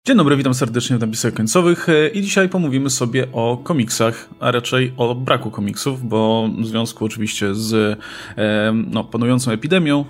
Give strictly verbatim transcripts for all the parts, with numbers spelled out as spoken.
Dzień dobry, witam serdecznie w napisach końcowych i dzisiaj pomówimy sobie o komiksach, a raczej o braku komiksów, bo w związku oczywiście z no, panującą epidemią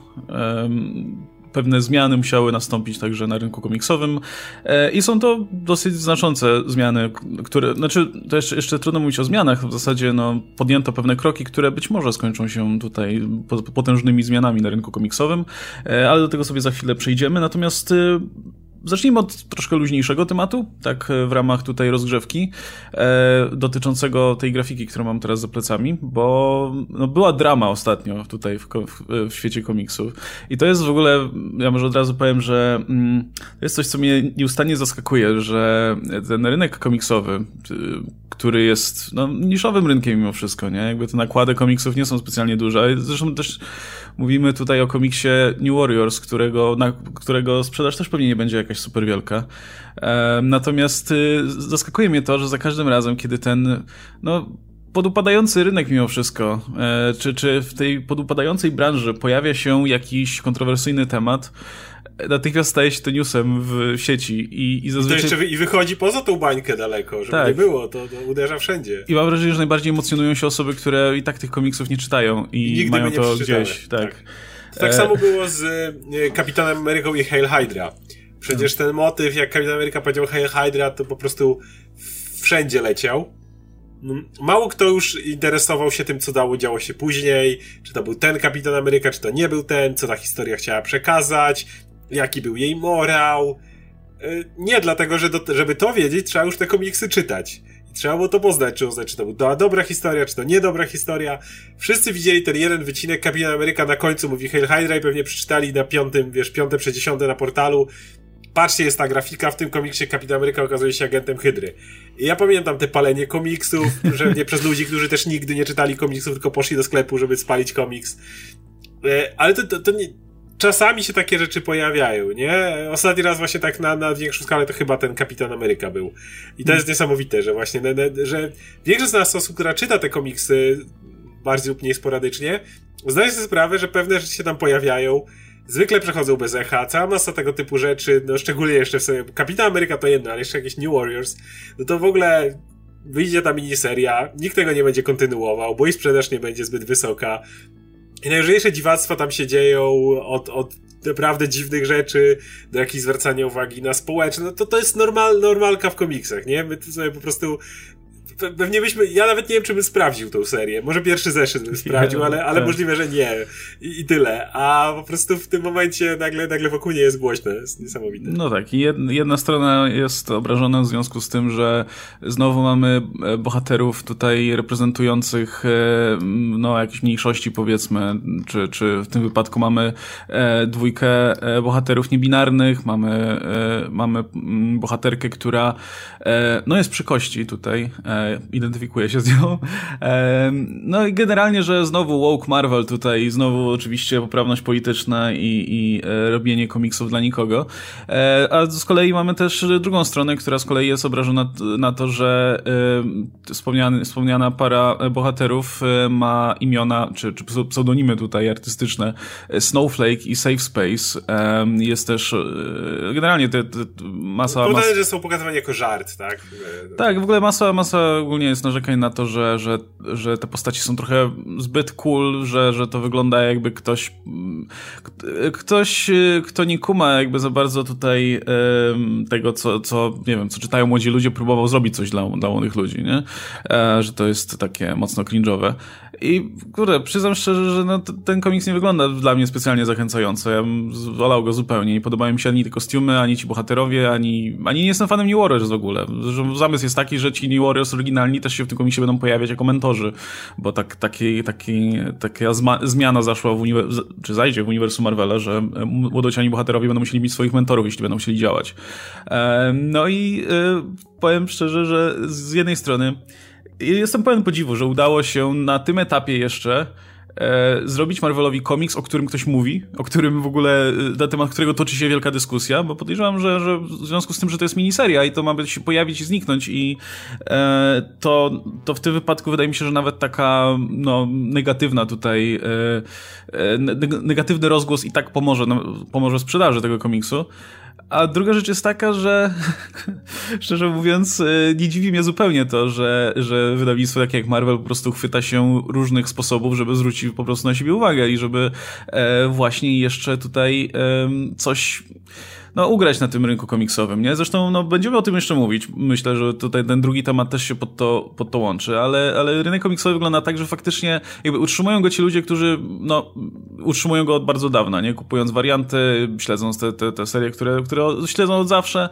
pewne zmiany musiały nastąpić także na rynku komiksowym i są to dosyć znaczące zmiany, które, znaczy to jeszcze, jeszcze trudno mówić o zmianach, w zasadzie no, podjęto pewne kroki, które być może skończą się tutaj potężnymi zmianami na rynku komiksowym, ale do tego sobie za chwilę przejdziemy, natomiast zacznijmy od troszkę luźniejszego tematu, tak w ramach tutaj rozgrzewki, e, dotyczącego tej grafiki, którą mam teraz za plecami, bo no, była drama ostatnio tutaj w, w, w świecie komiksów i to jest w ogóle, ja może od razu powiem, że mm, to jest coś, co mnie nieustannie zaskakuje, że ten rynek komiksowy, który jest no, niszowym rynkiem mimo wszystko, nie? Jakby te nakłady komiksów nie są specjalnie duże, ale zresztą też mówimy tutaj o komiksie New Warriors, którego, na, którego sprzedaż też pewnie nie będzie jakaś super wielka. E, natomiast y, zaskakuje mnie to, że za każdym razem, kiedy ten no, podupadający rynek mimo wszystko, e, czy, czy w tej podupadającej branży pojawia się jakiś kontrowersyjny temat, natychmiast staje się to newsem w sieci i, i zazwyczaj... I to jeszcze i wychodzi poza tą bańkę daleko, żeby tak nie było, to, to uderza wszędzie. I mam wrażenie, że najbardziej emocjonują się osoby, które i tak tych komiksów nie czytają i, I mają to gdzieś. Tak. Tak. tak e... samo było z e, Kapitanem Ameryką i Hail Hydra. Przecież ten motyw, jak Kapitan Ameryka powiedział Hail Hydra, to po prostu wszędzie leciał. Mało kto już interesował się tym, co dało, działo się później, czy to był ten Kapitan Ameryka, czy to nie był ten, co ta historia chciała przekazać, jaki był jej morał. Nie, dlatego, że do, żeby to wiedzieć, trzeba już te komiksy czytać. I trzeba było to poznać, czy, uznać, czy to była dobra historia, czy to niedobra historia. Wszyscy widzieli ten jeden wycinek, Kapitan Ameryka na końcu mówi Hail Hydra i pewnie przeczytali na piątym, wiesz, piąte przez dziesiąte na portalu. Patrzcie, jest ta grafika, w tym komiksie Kapitan Ameryka okazuje się agentem Hydry. I ja pamiętam te palenie komiksów, że nie przez ludzi, którzy też nigdy nie czytali komiksów, tylko poszli do sklepu, żeby spalić komiks. Ale to, to, to nie... Czasami się takie rzeczy pojawiają, nie? Ostatni raz właśnie tak na, na większą skalę to chyba ten Kapitan Ameryka był. I to jest niesamowite, że właśnie, ne, ne, że większość z nas osób, która czyta te komiksy bardziej lub mniej sporadycznie, zdaje sobie sprawę, że pewne rzeczy się tam pojawiają, zwykle przechodzą bez echa, cała masa tego typu rzeczy, no szczególnie jeszcze w sobie, Kapitan Ameryka to jedno, ale jeszcze jakieś New Warriors, no to w ogóle wyjdzie ta miniseria, nikt tego nie będzie kontynuował, bo i sprzedaż nie będzie zbyt wysoka. I najróżniejsze dziwactwa tam się dzieją, od, od naprawdę dziwnych rzeczy do jakichś zwracania uwagi na społeczne, no to to jest normal, normalka w komiksach, nie? My tu sobie po prostu pewnie byśmy, ja nawet nie wiem, czy bym sprawdził tą serię. Może pierwszy zeszyt bym sprawdził, ale, ale możliwe, że nie. I, I tyle. A po prostu w tym momencie nagle, nagle wokół nie jest głośno. Jest niesamowite. No tak. I jedna strona jest obrażona w związku z tym, że znowu mamy bohaterów tutaj reprezentujących no jakieś mniejszości, powiedzmy, czy, czy w tym wypadku mamy dwójkę bohaterów niebinarnych, mamy, mamy bohaterkę, która no jest przy kości tutaj, identyfikuje się z nią. No i generalnie, że znowu woke Marvel tutaj, znowu oczywiście poprawność polityczna i, i robienie komiksów dla nikogo. A z kolei mamy też drugą stronę, która z kolei jest obrażona na to, że wspomniany, wspomniana para bohaterów ma imiona, czy, czy pseudonimy tutaj artystyczne, Snowflake i Safe Space. Jest też generalnie te, te masa... Podaję, mas... że są pokazywane jako żart, tak? Tak, w ogóle masa, masa ogólnie jest narzekań na to, że, że, że te postaci są trochę zbyt cool, że, że to wygląda jakby ktoś ktoś, kto nie kuma jakby za bardzo tutaj um, tego, co, co, nie wiem, co czytają młodzi ludzie, próbował zrobić coś dla, dla młodych ludzi, nie? E, że to jest takie mocno cringe'owe. I kurde, przyznam szczerze, że no, ten komiks nie wygląda dla mnie specjalnie zachęcająco. Ja bym wolał go zupełnie. Nie podobają mi się ani te kostiumy, ani ci bohaterowie, ani, ani nie jestem fanem New Warriors w ogóle. Że zamysł jest taki, że ci New Warriors oryginalni też się w tym komiksie będą pojawiać jako mentorzy, bo tak, taki, taki, taka zma- zmiana zaszła w uniwer- czy zajdzie w uniwersum Marvela, że młodociani bohaterowie będą musieli mieć swoich mentorów, jeśli będą chcieli działać. E, no i e, powiem szczerze, że z jednej strony jestem pełen podziwu, że udało się na tym etapie jeszcze e, zrobić Marvelowi komiks, o którym ktoś mówi, o którym w ogóle, na temat którego toczy się wielka dyskusja, bo podejrzewam, że, że w związku z tym, że to jest miniseria i to ma się pojawić i zniknąć i e, to, to w tym wypadku wydaje mi się, że nawet taka no, negatywna tutaj e, e, negatywny rozgłos i tak pomoże, no, pomoże sprzedaży tego komiksu. A druga rzecz jest taka, że szczerze mówiąc, nie dziwi mnie zupełnie to, że, że wydawnictwo takie jak Marvel po prostu chwyta się różnych sposobów, żeby zwrócić po prostu na siebie uwagę i żeby e, właśnie jeszcze tutaj e, coś no, ugrać na tym rynku komiksowym, nie? Zresztą, no, będziemy o tym jeszcze mówić. Myślę, że tutaj ten drugi temat też się pod to, pod to łączy, ale, ale rynek komiksowy wygląda tak, że faktycznie jakby utrzymują go ci ludzie, którzy, no, utrzymują go od bardzo dawna, nie? Kupując warianty, śledząc te, te, te serie, które, które śledzą od zawsze.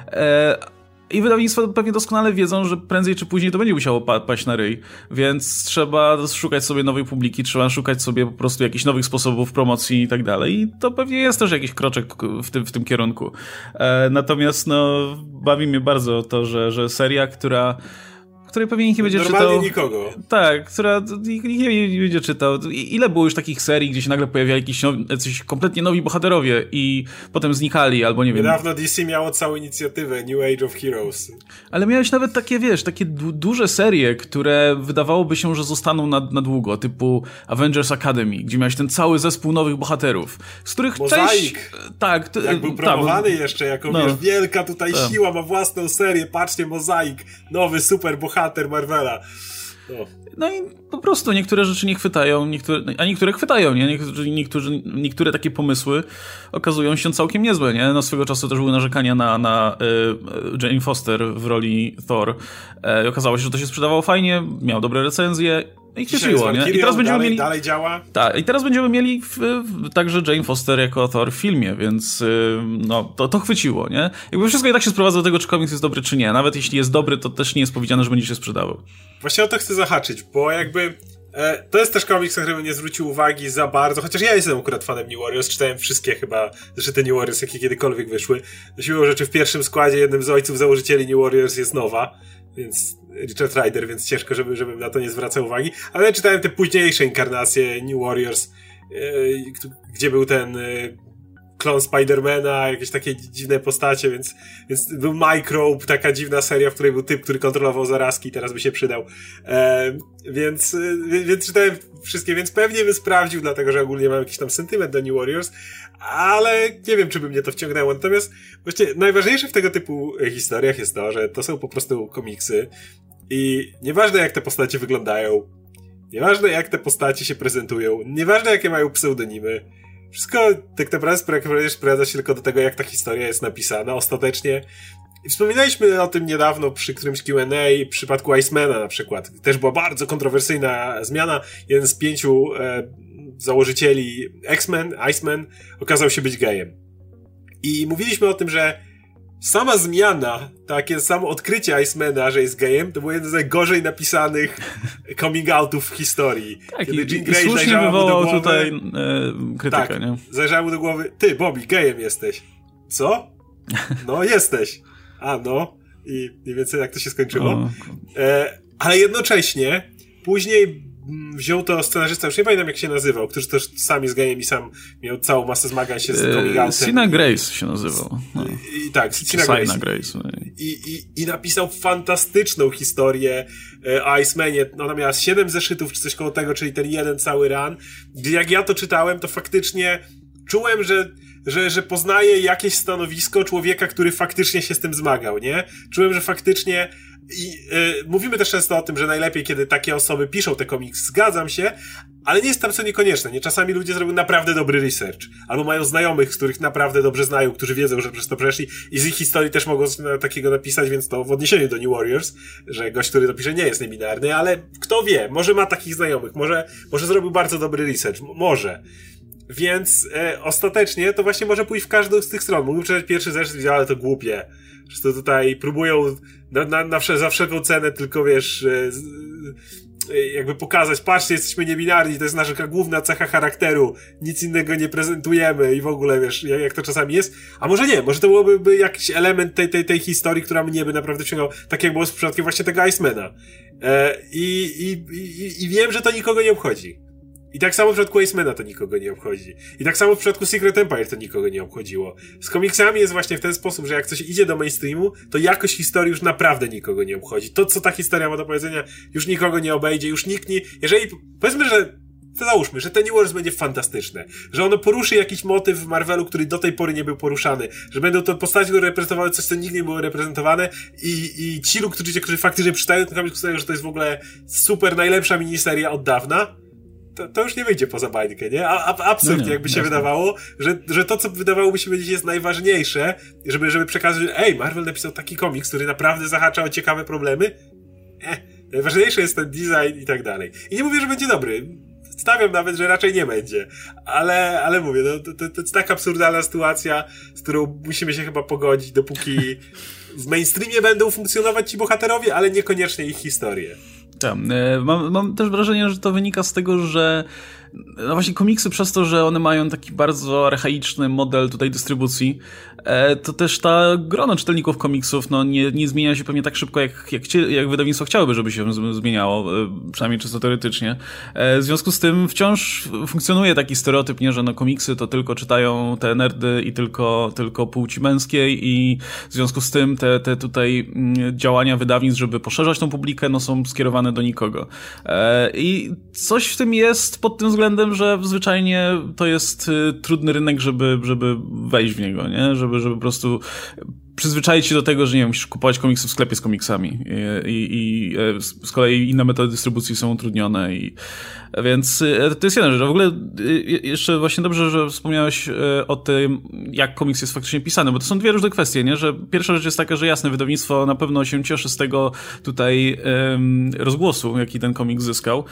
E, I wydawnictwa pewnie doskonale wiedzą, że prędzej czy później to będzie musiało pa- paść na ryj, więc trzeba szukać sobie nowej publiki, trzeba szukać sobie po prostu jakichś nowych sposobów promocji i tak dalej i to pewnie jest też jakiś kroczek w tym, w tym kierunku. E, natomiast no, bawi mnie bardzo to, że, że seria, która której pewnie nikt nie będzie Normalnie czytał. nikogo. Tak, która nikt nie, nie będzie czytał. Ile było już takich serii, gdzie się nagle pojawiali jakieś nowi, jacyś kompletnie nowi bohaterowie i potem znikali, albo nie wiem. Niedawno D C miało całą inicjatywę New Age of Heroes. Ale miałeś nawet takie, wiesz, takie du- duże serie, które wydawałoby się, że zostaną na, na długo, typu Avengers Academy, gdzie miałeś ten cały zespół nowych bohaterów, z których Mozaik. część... Tak. To, Jak był promowany ta, jeszcze, jako no, wiesz, wielka tutaj ta. siła, ma własną serię, patrzcie, Mozaik, nowy super bohater Marvela. No. no i po prostu niektóre rzeczy nie chwytają, niektóre, a niektóre chwytają, nie? Niektórzy, niektórzy, niektóre takie pomysły okazują się całkiem niezłe, nie? No swego czasu też były narzekania na, na y, Jane Foster w roli Thor. E, okazało się, że to się sprzedawało fajnie, miał dobre recenzje i cieszyło, nie? I teraz będziemy dalej, mieli... dalej działa? Tak, i teraz będziemy mieli w, w, także Jane Foster jako Thor w filmie, więc y, no, to, to chwyciło, nie? Jakby wszystko i tak się sprowadza do tego, czy komiks jest dobry, czy nie. Nawet jeśli jest dobry, to też nie jest powiedziane, że będzie się sprzedawał. Właśnie o to chcę zahaczyć, bo jakby e, to jest też komiks, na który bym nie zwrócił uwagi za bardzo, chociaż ja jestem akurat fanem New Warriors, czytałem wszystkie chyba zresztą New Warriors, jakie kiedykolwiek wyszły. Do siłą rzeczy w pierwszym składzie jednym z ojców założycieli New Warriors jest Nowa, więc Richard Rider, więc ciężko, żeby, żebym na to nie zwracał uwagi, ale czytałem te późniejsze inkarnacje New Warriors, e, gdzie był ten e, klon Spidermana, jakieś takie dziwne postacie, więc, więc był Microbe, taka dziwna seria, w której był typ, który kontrolował zarazki i teraz by się przydał. E, więc, e, więc czytałem wszystkie, więc pewnie bym sprawdził, dlatego że ogólnie mam jakiś tam sentyment do New Warriors, ale nie wiem, czy by mnie to wciągnęło. Natomiast właściwie najważniejsze w tego typu historiach jest to, że to są po prostu komiksy i nieważne jak te postacie wyglądają, nieważne jak te postacie się prezentują, nieważne jakie mają pseudonimy, wszystko tak naprawdę sprowadza się tylko do tego, jak ta historia jest napisana ostatecznie. I wspominaliśmy o tym niedawno przy którymś Q and A w przypadku Icemana na przykład. Też była bardzo kontrowersyjna zmiana. Jeden z pięciu e, założycieli X-Men, Iceman, okazał się być gejem. I mówiliśmy o tym, że sama zmiana, takie samo odkrycie Icemana, że jest gejem, to był jeden z najgorzej napisanych coming outów w historii. Tak, kiedy Jean Grey zajrzała mu do głowy, tutaj e, krytykę, tak, nie? Zajrzała mu do głowy, ty, Bobby, gejem jesteś. Co? No, jesteś. A, no. I mniej więcej jak to się skończyło. E, ale jednocześnie później wziął to scenarzysta, już nie pamiętam jak się nazywał, który też sam jest gejem i sam miał całą masę zmagań się z coming outem. Sina Grace się nazywał. No. I, i tak, Sina Grace. Grace. I, i, I napisał fantastyczną historię e, o Icemanie. Ona miała siedem zeszytów, czy coś koło tego, czyli ten jeden cały run. Gdzie jak ja to czytałem, to faktycznie czułem, że Że, że poznaję jakieś stanowisko człowieka, który faktycznie się z tym zmagał, nie? Czułem, że faktycznie i yy, mówimy też często o tym, że najlepiej, kiedy takie osoby piszą te komiks, zgadzam się, ale nie jest tam co niekonieczne, nie? Czasami ludzie zrobią naprawdę dobry research, albo mają znajomych, z których naprawdę dobrze znają, którzy wiedzą, że przez to przeszli i z ich historii też mogą takiego napisać, więc to w odniesieniu do New Warriors, że gość, który to pisze, nie jest niebinarny, ale kto wie, może ma takich znajomych, może, może zrobił bardzo dobry research, może. Więc e, ostatecznie to właśnie może pójść w każdą z tych stron. Mógłbym przeczytać pierwszy zeszyt, ale to głupie. Że to tutaj próbują na, na, na wsze, za wszelką cenę tylko, wiesz, e, e, jakby pokazać, patrzcie, jesteśmy niebinarni, to jest nasza główna cecha charakteru, nic innego nie prezentujemy i w ogóle, wiesz, jak, jak to czasami jest. A może nie, może to byłoby by jakiś element tej, tej, tej historii, która mnie by naprawdę wciągał, tak jak było z przypadkiem właśnie tego Icemana. E, i, i, i, I wiem, że to nikogo nie obchodzi. I tak samo w przypadku Icemana to nikogo nie obchodzi. I tak samo w przypadku Secret Empire to nikogo nie obchodziło. Z komiksami jest właśnie w ten sposób, że jak coś idzie do mainstreamu, to jakość historii już naprawdę nikogo nie obchodzi. To, co ta historia ma do powiedzenia, już nikogo nie obejdzie, już nikt nie... Jeżeli, powiedzmy, że to załóżmy, że ten New Warriors będzie fantastyczne, że ono poruszy jakiś motyw w Marvelu, który do tej pory nie był poruszany, że będą to postaci, które reprezentowały coś, co nigdy nie było reprezentowane i, i ci ludzie, którzy faktycznie przytają ten komiks, ustają, że to jest w ogóle super, najlepsza miniseria od dawna, to, to już nie wyjdzie poza bańkę, nie? A, a, absurd, no nie, jakby się jasne. wydawało, że, że to, co wydawałoby się być jest najważniejsze, żeby, żeby przekazać, że ej, Marvel napisał taki komiks, który naprawdę zahacza o ciekawe problemy, eh, najważniejsze jest ten design i tak dalej. I nie mówię, że będzie dobry. Stawiam nawet, że raczej nie będzie. Ale, ale mówię, no, to, to, to jest tak absurdalna sytuacja, z którą musimy się chyba pogodzić, dopóki w mainstreamie będą funkcjonować ci bohaterowie, ale niekoniecznie ich historie. Tak, mam, mam też wrażenie, że to wynika z tego, że no właśnie komiksy przez to, że one mają taki bardzo archaiczny model tutaj dystrybucji, to też ta grono czytelników komiksów no nie, nie zmienia się pewnie tak szybko, jak, jak, jak wydawnictwo chciałyby, żeby się zmieniało, przynajmniej czysto teoretycznie. W związku z tym wciąż funkcjonuje taki stereotyp, nie, że no komiksy to tylko czytają te nerdy i tylko, tylko płci męskiej i w związku z tym te, te tutaj działania wydawnictw, żeby poszerzać tą publikę, no są skierowane do nikogo. I coś w tym jest pod tym względem, że zwyczajnie to jest trudny rynek, żeby, żeby wejść w niego, nie? Żeby, żeby po prostu przyzwyczaić się do tego, że nie wiem, musisz kupować komiksy w sklepie z komiksami i, i, i z kolei inne metody dystrybucji są utrudnione i więc to jest jedna rzecz. W ogóle jeszcze właśnie dobrze, że wspomniałeś o tym, jak komiks jest faktycznie pisany, bo to są dwie różne kwestie, nie? Że pierwsza rzecz jest taka, że jasne, wydawnictwo na pewno się cieszy z tego tutaj um, rozgłosu, jaki ten komiks zyskał.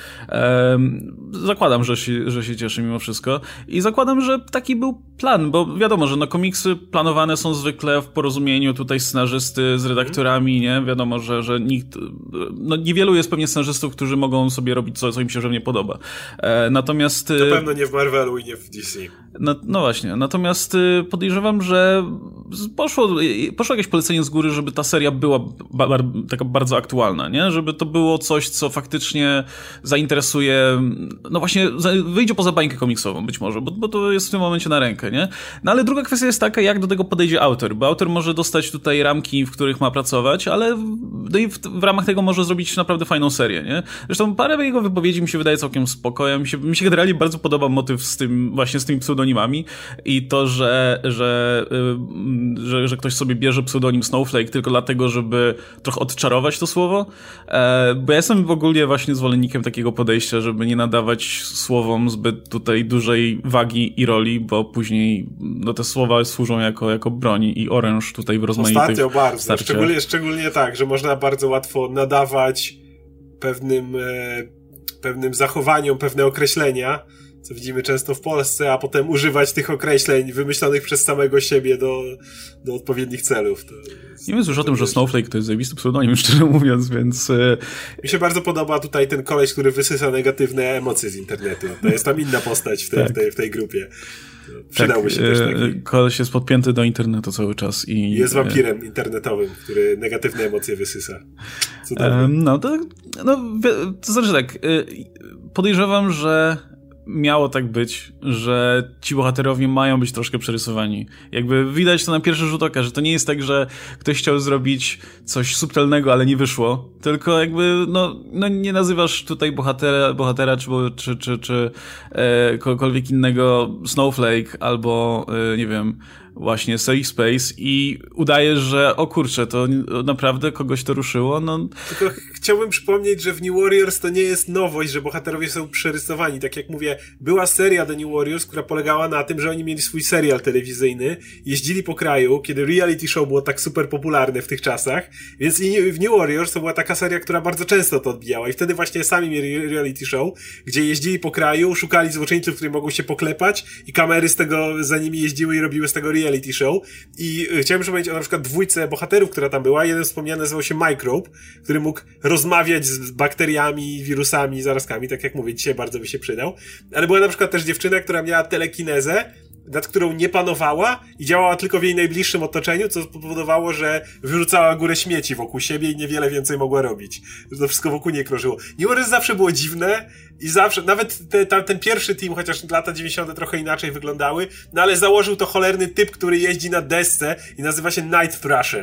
Um, zakładam, że się, że się cieszy mimo wszystko i zakładam, że taki był plan, bo wiadomo, że no komiksy planowane są zwykle w porozumieniu tutaj scenarzysty z redaktorami, nie? Wiadomo, że, że nikt, no niewielu jest pewnie scenarzystów, którzy mogą sobie robić co, co im się żywnie podoba. E, natomiast... Na pewno nie w Marvelu i nie w D C. No, no właśnie, natomiast podejrzewam, że poszło, poszło jakieś polecenie z góry, żeby ta seria była ba, ba, taka bardzo aktualna, nie? Żeby to było coś, co faktycznie zainteresuje, no właśnie wyjdzie poza bańkę komiksową być może, bo, bo to jest w tym momencie na rękę, nie? No ale druga kwestia jest taka, jak do tego podejdzie autor, bo autor może dostać tutaj ramki, w których ma pracować, ale no i w, w ramach tego może zrobić naprawdę fajną serię, nie? Zresztą parę jego wypowiedzi mi się wydaje całkiem spoko. Mi się, mi się generalnie bardzo podoba motyw z tym, właśnie z tymi pseudonimami i to, że, że, yy, że, że ktoś sobie bierze pseudonim Snowflake tylko dlatego, żeby trochę odczarować to słowo, e, bo ja jestem w ogóle właśnie zwolennikiem takiego podejścia, żeby nie nadawać słowom zbyt tutaj dużej wagi i roli, bo później no, te słowa służą jako, jako broń i oręż tutaj w rozmaitych Ostatnio bardzo, starciach. szczególnie, szczególnie tak, że można bardzo łatwo nadawać pewnym e... pewnym zachowaniom, pewne określenia, co widzimy często w Polsce, a potem używać tych określeń wymyślonych przez samego siebie do, do odpowiednich celów. To jest, nie wiem już o tym, że Snowflake to jest zajebisty pseudonim, szczerze mówiąc, więc... Mi się bardzo podoba tutaj ten koleś, który wysysa negatywne emocje z internetu. To jest tam inna postać w tej, tak. w tej, w tej grupie. Przydałby tak, się też taki. Koleś jest podpięty do internetu cały czas i... Jest wampirem internetowym, który negatywne emocje wysysa. Cudownie. No to, no, to znaczy tak, podejrzewam, że miało tak być, że ci bohaterowie mają być troszkę przerysowani. Jakby widać to na pierwszy rzut oka, że to nie jest tak, że ktoś chciał zrobić coś subtelnego, ale nie wyszło, tylko jakby no, no nie nazywasz tutaj bohatera, bohatera czy, czy, czy, czy e, kogokolwiek innego Snowflake albo e, nie wiem, właśnie Safe Space i udajesz, że o kurczę, to naprawdę kogoś to ruszyło, no... Tylko chciałbym przypomnieć, że w New Warriors to nie jest nowość, że bohaterowie są przerysowani. Tak jak mówię, była seria The New Warriors, która polegała na tym, że oni mieli swój serial telewizyjny, jeździli po kraju, kiedy reality show było tak super popularne w tych czasach, więc i w New Warriors to była taka seria, która bardzo często to odbijała i wtedy właśnie sami mieli reality show, gdzie jeździli po kraju, szukali złoczyńców, którzy mogą się poklepać i kamery z tego za nimi jeździły i robiły z tego reality show. I chciałem przypomnieć o na przykład dwójce bohaterów, która tam była. Jeden wspomniany nazywał się Microbe, który mógł rozmawiać z bakteriami, wirusami, zarazkami, tak jak mówię, dzisiaj bardzo by się przydał. Ale była na przykład też dziewczyna, która miała telekinezę, nad którą nie panowała i działała tylko w jej najbliższym otoczeniu, co spowodowało, że wyrzucała górę śmieci wokół siebie i niewiele więcej mogła robić. Że to wszystko wokół niej krążyło. New Warriors zawsze było dziwne i zawsze, nawet te, ta, ten pierwszy team, chociaż lata dziewięćdziesiąte trochę inaczej wyglądały, no ale założył to cholerny typ, który jeździ na desce i nazywa się Night Thrasher.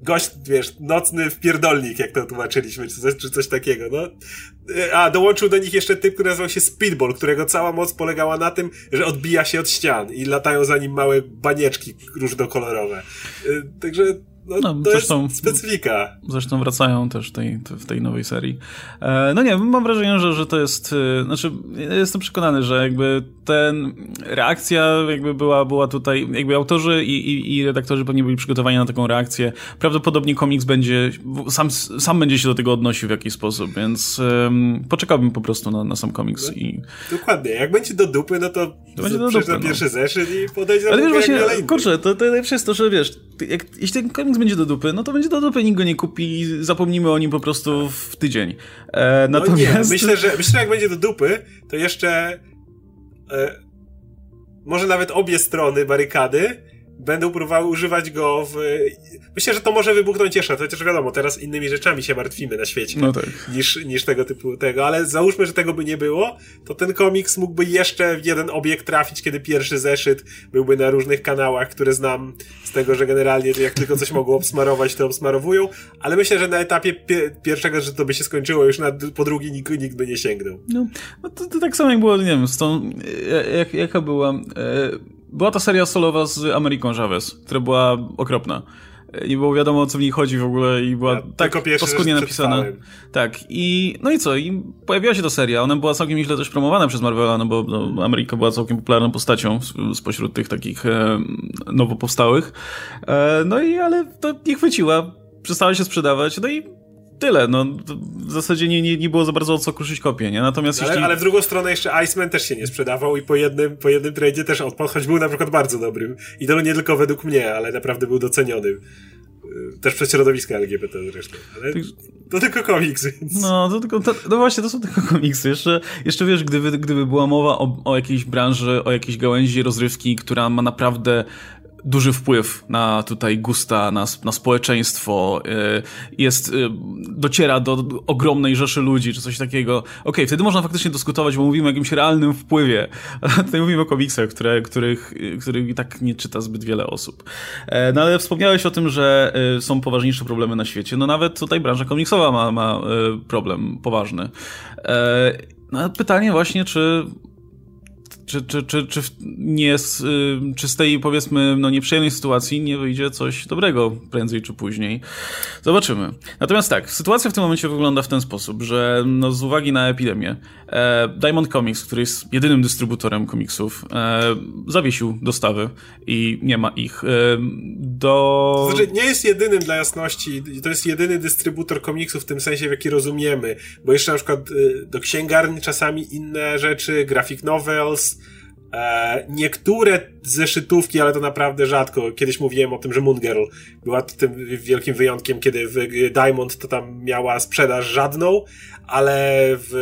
gość, wiesz, nocny wpierdolnik, jak to tłumaczyliśmy, czy coś, czy coś takiego, no. A dołączył do nich jeszcze typ, który nazywał się Speedball, którego cała moc polegała na tym, że odbija się od ścian i latają za nim małe banieczki różnokolorowe. Także no, no, to zresztą, jest specyfika. Zresztą wracają też tej, w tej nowej serii. E, no nie, mam wrażenie, że, że to jest, e, znaczy jestem przekonany, że jakby ten reakcja jakby była, była tutaj, jakby autorzy i, i, i redaktorzy pewnie byli przygotowani na taką reakcję. Prawdopodobnie komiks będzie, sam, sam będzie się do tego odnosił w jakiś sposób, więc um, poczekałbym po prostu na, na sam komiks. No, i... Dokładnie, jak będzie do dupy, no to, to będzie do dupy, na pierwszy no. zeszyt i podejdzie na Ale wiesz właśnie, jak kurczę, to, to najlepsze jest to, że wiesz, jak, jeśli ten komiks będzie do dupy, no to będzie do dupy, nikt go nie kupi i zapomnimy o nim po prostu w tydzień. E, natomiast... No nie, myślę, że, myślę, że jak będzie do dupy, to jeszcze e, może nawet obie strony barykady będą próbowały używać go w... Myślę, że to może wybuchnąć jeszcze, chociaż wiadomo, teraz innymi rzeczami się martwimy na świecie no tak. niż, niż tego typu tego, ale załóżmy, że tego by nie było, to ten komiks mógłby jeszcze w jeden obieg trafić, kiedy pierwszy zeszyt byłby na różnych kanałach, które znam z tego, że generalnie jak tylko coś mogło obsmarować, to obsmarowują, ale myślę, że na etapie pie- pierwszego, że to by się skończyło, już na, po drugi nikt, nikt by nie sięgnął. No, no to, to tak samo jak było, nie wiem, z tą, jak, jaka była... E... Była ta seria solowa z Ameriką Chavez, która była okropna. Nie było wiadomo, o co w niej chodzi w ogóle i była ja tak paskudnie napisana. Tak, i no i co? I pojawiła się ta seria, ona była całkiem źle też promowana przez Marvela, no bo no, Ameryka była całkiem popularną postacią spośród tych takich e, nowo powstałych. E, no i ale to nie chwyciła, przestała się sprzedawać, no i tyle, no w zasadzie nie, nie, nie było za bardzo o co kruszyć kopię, nie? Natomiast ale, jeśli... ale w drugą stronę jeszcze Iceman też się nie sprzedawał i po jednym, po jednym tradzie też odpadł, choć był na przykład bardzo dobrym. I to nie tylko według mnie, ale naprawdę był doceniony. Też przez środowiska L G B T zresztą. Ale to tylko komiks, więc... No, to tylko, to, no właśnie, to są tylko komiksy. Jeszcze, jeszcze wiesz, gdyby, gdyby była mowa o, o jakiejś branży, o jakiejś gałęzi rozrywki, która ma naprawdę duży wpływ na tutaj gusta, na, na społeczeństwo, jest, dociera do ogromnej rzeszy ludzi, czy coś takiego. Okej, okay, wtedy można faktycznie dyskutować, bo mówimy o jakimś realnym wpływie. A tutaj mówimy o komiksach, które, których, których i tak nie czyta zbyt wiele osób. No ale wspomniałeś o tym, że są poważniejsze problemy na świecie. No nawet tutaj branża komiksowa ma, ma problem poważny. No pytanie właśnie, czy Czy, czy, czy, czy, nie, czy z tej, powiedzmy, no nieprzyjemnej sytuacji nie wyjdzie coś dobrego prędzej czy później? Zobaczymy. Natomiast tak, sytuacja w tym momencie wygląda w ten sposób, że no z uwagi na epidemię e, Diamond Comics, który jest jedynym dystrybutorem komiksów, e, zawiesił dostawy i nie ma ich e, do... To znaczy, nie jest jedynym, dla jasności, to jest jedyny dystrybutor komiksów w tym sensie, w jaki rozumiemy, bo jeszcze na przykład y, do księgarni czasami inne rzeczy, graphic novels, E, niektóre zeszytówki, ale to naprawdę rzadko. Kiedyś mówiłem o tym, że Moon Girl była tym wielkim wyjątkiem, kiedy w Diamond to tam miała sprzedaż żadną, ale w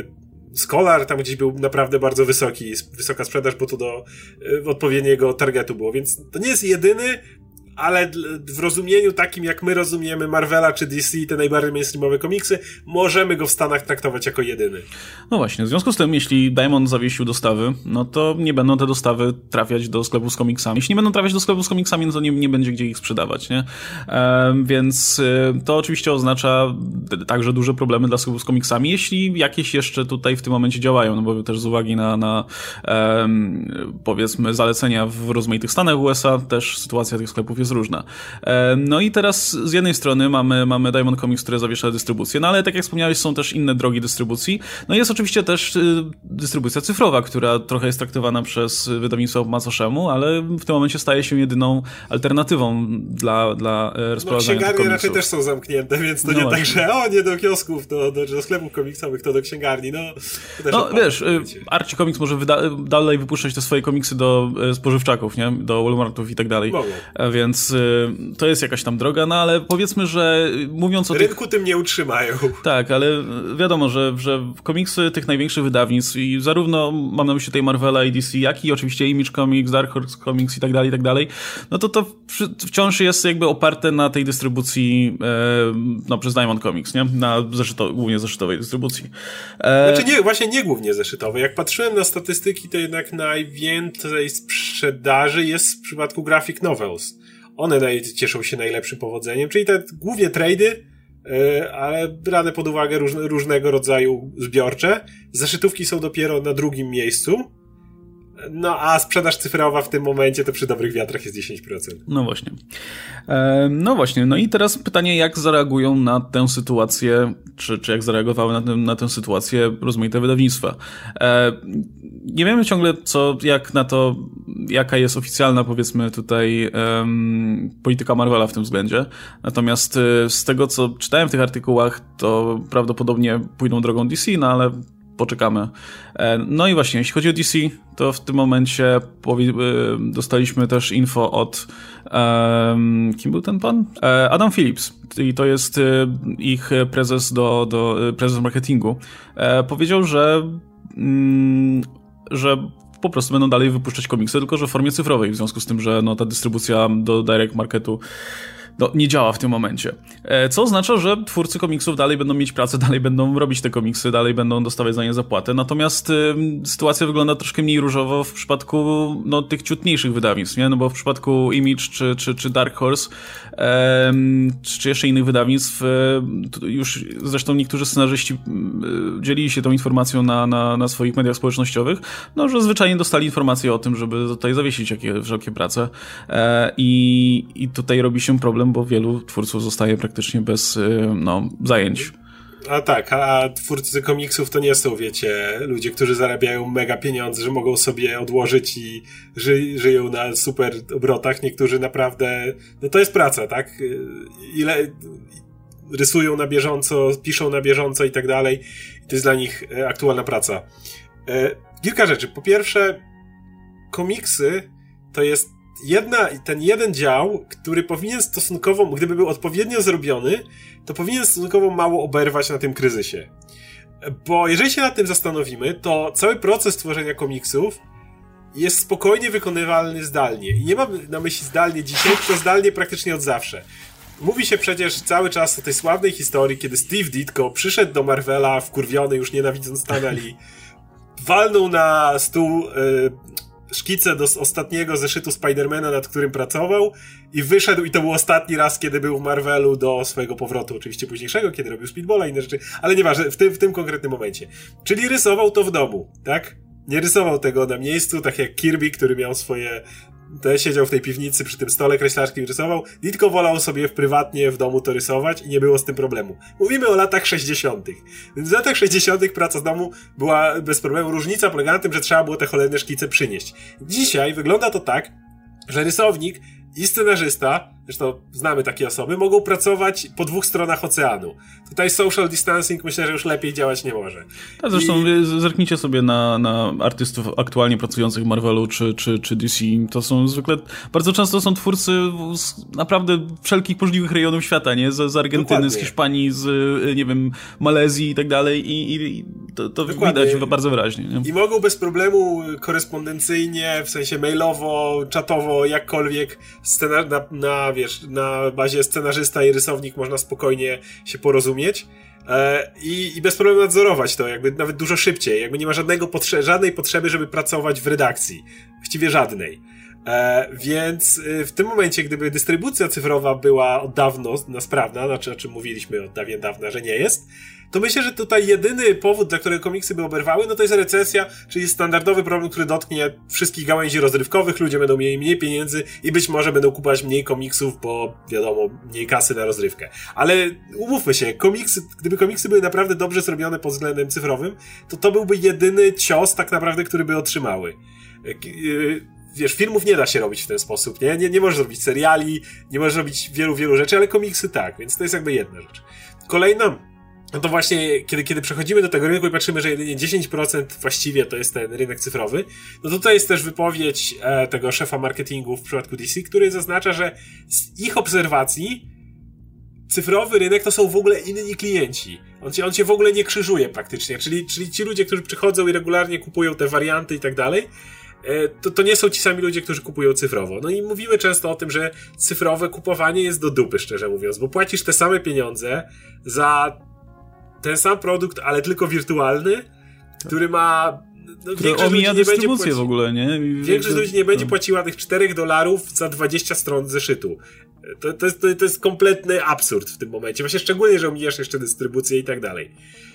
Scholar tam gdzieś był naprawdę bardzo wysoki, wysoka sprzedaż, bo to do e, odpowiedniego targetu było, więc to nie jest jedyny, ale w rozumieniu takim, jak my rozumiemy Marvela czy D C, te najbardziej mainstreamowe komiksy, możemy go w Stanach traktować jako jedyny. No właśnie, w związku z tym, jeśli Diamond zawiesił dostawy, no to nie będą te dostawy trafiać do sklepu z komiksami. Jeśli nie będą trafiać do sklepu z komiksami, no to nie, nie będzie gdzie ich sprzedawać, nie? E, więc e, to oczywiście oznacza także duże problemy dla sklepów z komiksami, jeśli jakieś jeszcze tutaj w tym momencie działają, no bo też z uwagi na, na e, powiedzmy zalecenia w rozmaitych stanach U S A, też sytuacja tych sklepów jest różna. No i teraz z jednej strony mamy, mamy Diamond Comics, które zawiesza dystrybucję, no ale tak jak wspomniałeś, są też inne drogi dystrybucji. No i jest oczywiście też y, dystrybucja cyfrowa, która trochę jest traktowana przez wydawnictwo po macoszemu, ale w tym momencie staje się jedyną alternatywą dla, dla rozprowadzania no, tych komiksów. raczej też są zamknięte, więc to no nie właśnie. Tak, że o, nie do kiosków, to do, do sklepów komiksowych, to do księgarni, no. To też no wiesz, Archie Comics może wyda- dalej wypuszczać te swoje komiksy do spożywczaków, nie? Do Walmartów i tak dalej. Mogą. Więc to jest jakaś tam droga, no ale powiedzmy, że mówiąc o rynku tych... tym nie utrzymają. Tak, ale wiadomo, że, że komiksy tych największych wydawnictw i zarówno mam na myśli tutaj Marvela i D C, jak i oczywiście Image Comics, Dark Horse Comics i tak dalej, i tak dalej, no to to wciąż jest jakby oparte na tej dystrybucji e, no przez Diamond Comics, nie? Na zeszyto, głównie zeszytowej dystrybucji. E... Znaczy nie, właśnie nie głównie zeszytowej. Jak patrzyłem na statystyki, to jednak najwięcej sprzedaży jest w przypadku graphic novels. one naj- cieszą się najlepszym powodzeniem, czyli te głównie trady, yy, ale brane pod uwagę różne, różnego rodzaju zbiorcze. Zeszytówki są dopiero na drugim miejscu. No, a sprzedaż cyfrowa w tym momencie to przy dobrych wiatrach jest dziesięć procent. No właśnie. E, no właśnie, no i teraz pytanie, jak zareagują na tę sytuację, czy, czy jak zareagowały na, tę, na tę sytuację rozmaite wydawnictwa. E, nie wiemy ciągle, co, jak na to, jaka jest oficjalna, powiedzmy tutaj, um, polityka Marvela w tym względzie. Natomiast e, z tego, co czytałem w tych artykułach, to prawdopodobnie pójdą drogą D C, no ale poczekamy. No i właśnie, jeśli chodzi o D C, to w tym momencie dostaliśmy też info od um, kim był ten pan? Adam Phillips. I to jest ich prezes do, do prezes marketingu. Powiedział, że mm, że po prostu będą dalej wypuszczać komiksy, tylko że w formie cyfrowej, w związku z tym, że no, ta dystrybucja do direct marketu no, nie działa w tym momencie. Co oznacza, że twórcy komiksów dalej będą mieć pracę, dalej będą robić te komiksy, dalej będą dostawać za nie zapłatę. Natomiast y, sytuacja wygląda troszkę mniej różowo w przypadku no, tych ciutniejszych wydawnictw, nie? No bo w przypadku Image czy, czy, czy Dark Horse y, czy, czy jeszcze innych wydawnictw y, już zresztą niektórzy scenarzyści y, dzielili się tą informacją na, na, na swoich mediach społecznościowych, no, że zwyczajnie dostali informację o tym, żeby tutaj zawiesić jakie, wszelkie prace y, i, i tutaj robi się problem, bo wielu twórców zostaje praktycznie bez no, zajęć. A tak, a twórcy komiksów to nie są, wiecie, ludzie, którzy zarabiają mega pieniądze, że mogą sobie odłożyć i ży, żyją na super obrotach. Niektórzy naprawdę, no to jest praca, tak? Ile rysują na bieżąco, piszą na bieżąco i tak dalej. To jest dla nich aktualna praca. Kilka rzeczy. Po pierwsze, komiksy to jest Jedna, ten jeden dział, który powinien stosunkowo, gdyby był odpowiednio zrobiony, to powinien stosunkowo mało oberwać na tym kryzysie. Bo jeżeli się nad tym zastanowimy, to cały proces tworzenia komiksów jest spokojnie wykonywalny zdalnie. I nie mam na myśli zdalnie dzisiaj, tylko zdalnie praktycznie od zawsze. Mówi się przecież cały czas o tej sławnej historii, kiedy Steve Ditko przyszedł do Marvela wkurwiony, już nienawidząc Stana Lee, walnął na stół yy, szkicę do ostatniego zeszytu Spidermana, nad którym pracował i wyszedł i to był ostatni raz, kiedy był w Marvelu do swojego powrotu, oczywiście późniejszego, kiedy robił Speedballa i inne rzeczy, ale nieważne, w tym, w tym konkretnym momencie. Czyli rysował to w domu, tak? Nie rysował tego na miejscu, tak jak Kirby, który miał swoje... Te siedział w tej piwnicy przy tym stole kreślarskim i rysował. Ditko wolał sobie w prywatnie w domu to rysować i nie było z tym problemu. Mówimy o latach sześćdziesiątych. Więc w latach sześćdziesiątych praca z domu była bez problemu. Różnica polega na tym, że trzeba było te cholerne szkice przynieść. Dzisiaj wygląda to tak, że rysownik i scenarzysta, zresztą znamy takie osoby, mogą pracować po dwóch stronach oceanu. Tutaj social distancing myślę, że już lepiej działać nie może. A zresztą I... zerknijcie sobie na, na artystów aktualnie pracujących w Marvelu czy, czy, czy D C. To są zwykle, bardzo często są twórcy z naprawdę wszelkich możliwych rejonów świata, nie? Z, z Argentyny, Dokładnie. z Hiszpanii, z, nie wiem, Malezji i tak dalej i, i to, to widać bardzo wyraźnie. Nie? I mogą bez problemu korespondencyjnie, w sensie mailowo, czatowo, jakkolwiek scenar- na, na wiesz, na bazie scenarzysta i rysownik można spokojnie się porozumieć e, i, i bez problemu nadzorować to, jakby nawet dużo szybciej, jakby nie ma żadnego potrze- żadnej potrzeby, żeby pracować w redakcji. Właściwie żadnej. E, więc y, w tym momencie, gdyby dystrybucja cyfrowa była od dawno sprawna, znaczy o czym mówiliśmy od dawien dawna, że nie jest, to myślę, że tutaj jedyny powód, dla którego komiksy by oberwały, no to jest recesja, czyli standardowy problem, który dotknie wszystkich gałęzi rozrywkowych, ludzie będą mieli mniej pieniędzy i być może będą kupować mniej komiksów, bo wiadomo, mniej kasy na rozrywkę. Ale umówmy się, komiksy, gdyby komiksy były naprawdę dobrze zrobione pod względem cyfrowym, to to byłby jedyny cios tak naprawdę, który by otrzymały. Wiesz, filmów nie da się robić w ten sposób, nie? Nie, nie możesz robić seriali, nie możesz robić wielu, wielu rzeczy, ale komiksy tak, więc to jest jakby jedna rzecz. Kolejna, no to właśnie, kiedy, kiedy przechodzimy do tego rynku i patrzymy, że jedynie dziesięć procent właściwie to jest ten rynek cyfrowy, no to tutaj jest też wypowiedź e, tego szefa marketingu w przypadku D C, który zaznacza, że z ich obserwacji cyfrowy rynek to są w ogóle inni klienci. On się, on się w ogóle nie krzyżuje praktycznie, czyli, czyli ci ludzie, którzy przychodzą i regularnie kupują te warianty i tak dalej, To, to nie są ci sami ludzie, którzy kupują cyfrowo. No i mówimy często o tym, że cyfrowe kupowanie jest do dupy, szczerze mówiąc, bo płacisz te same pieniądze za ten sam produkt, ale tylko wirtualny, który ma no, które omija dystrybucję w ogóle, nie? I większość ludzi nie będzie płaciła tych czterech dolarów za dwadzieścia stron zeszytu. To, to, jest, to, to jest kompletny absurd w tym momencie. Właśnie szczególnie, że omijasz jeszcze dystrybucję i tak dalej.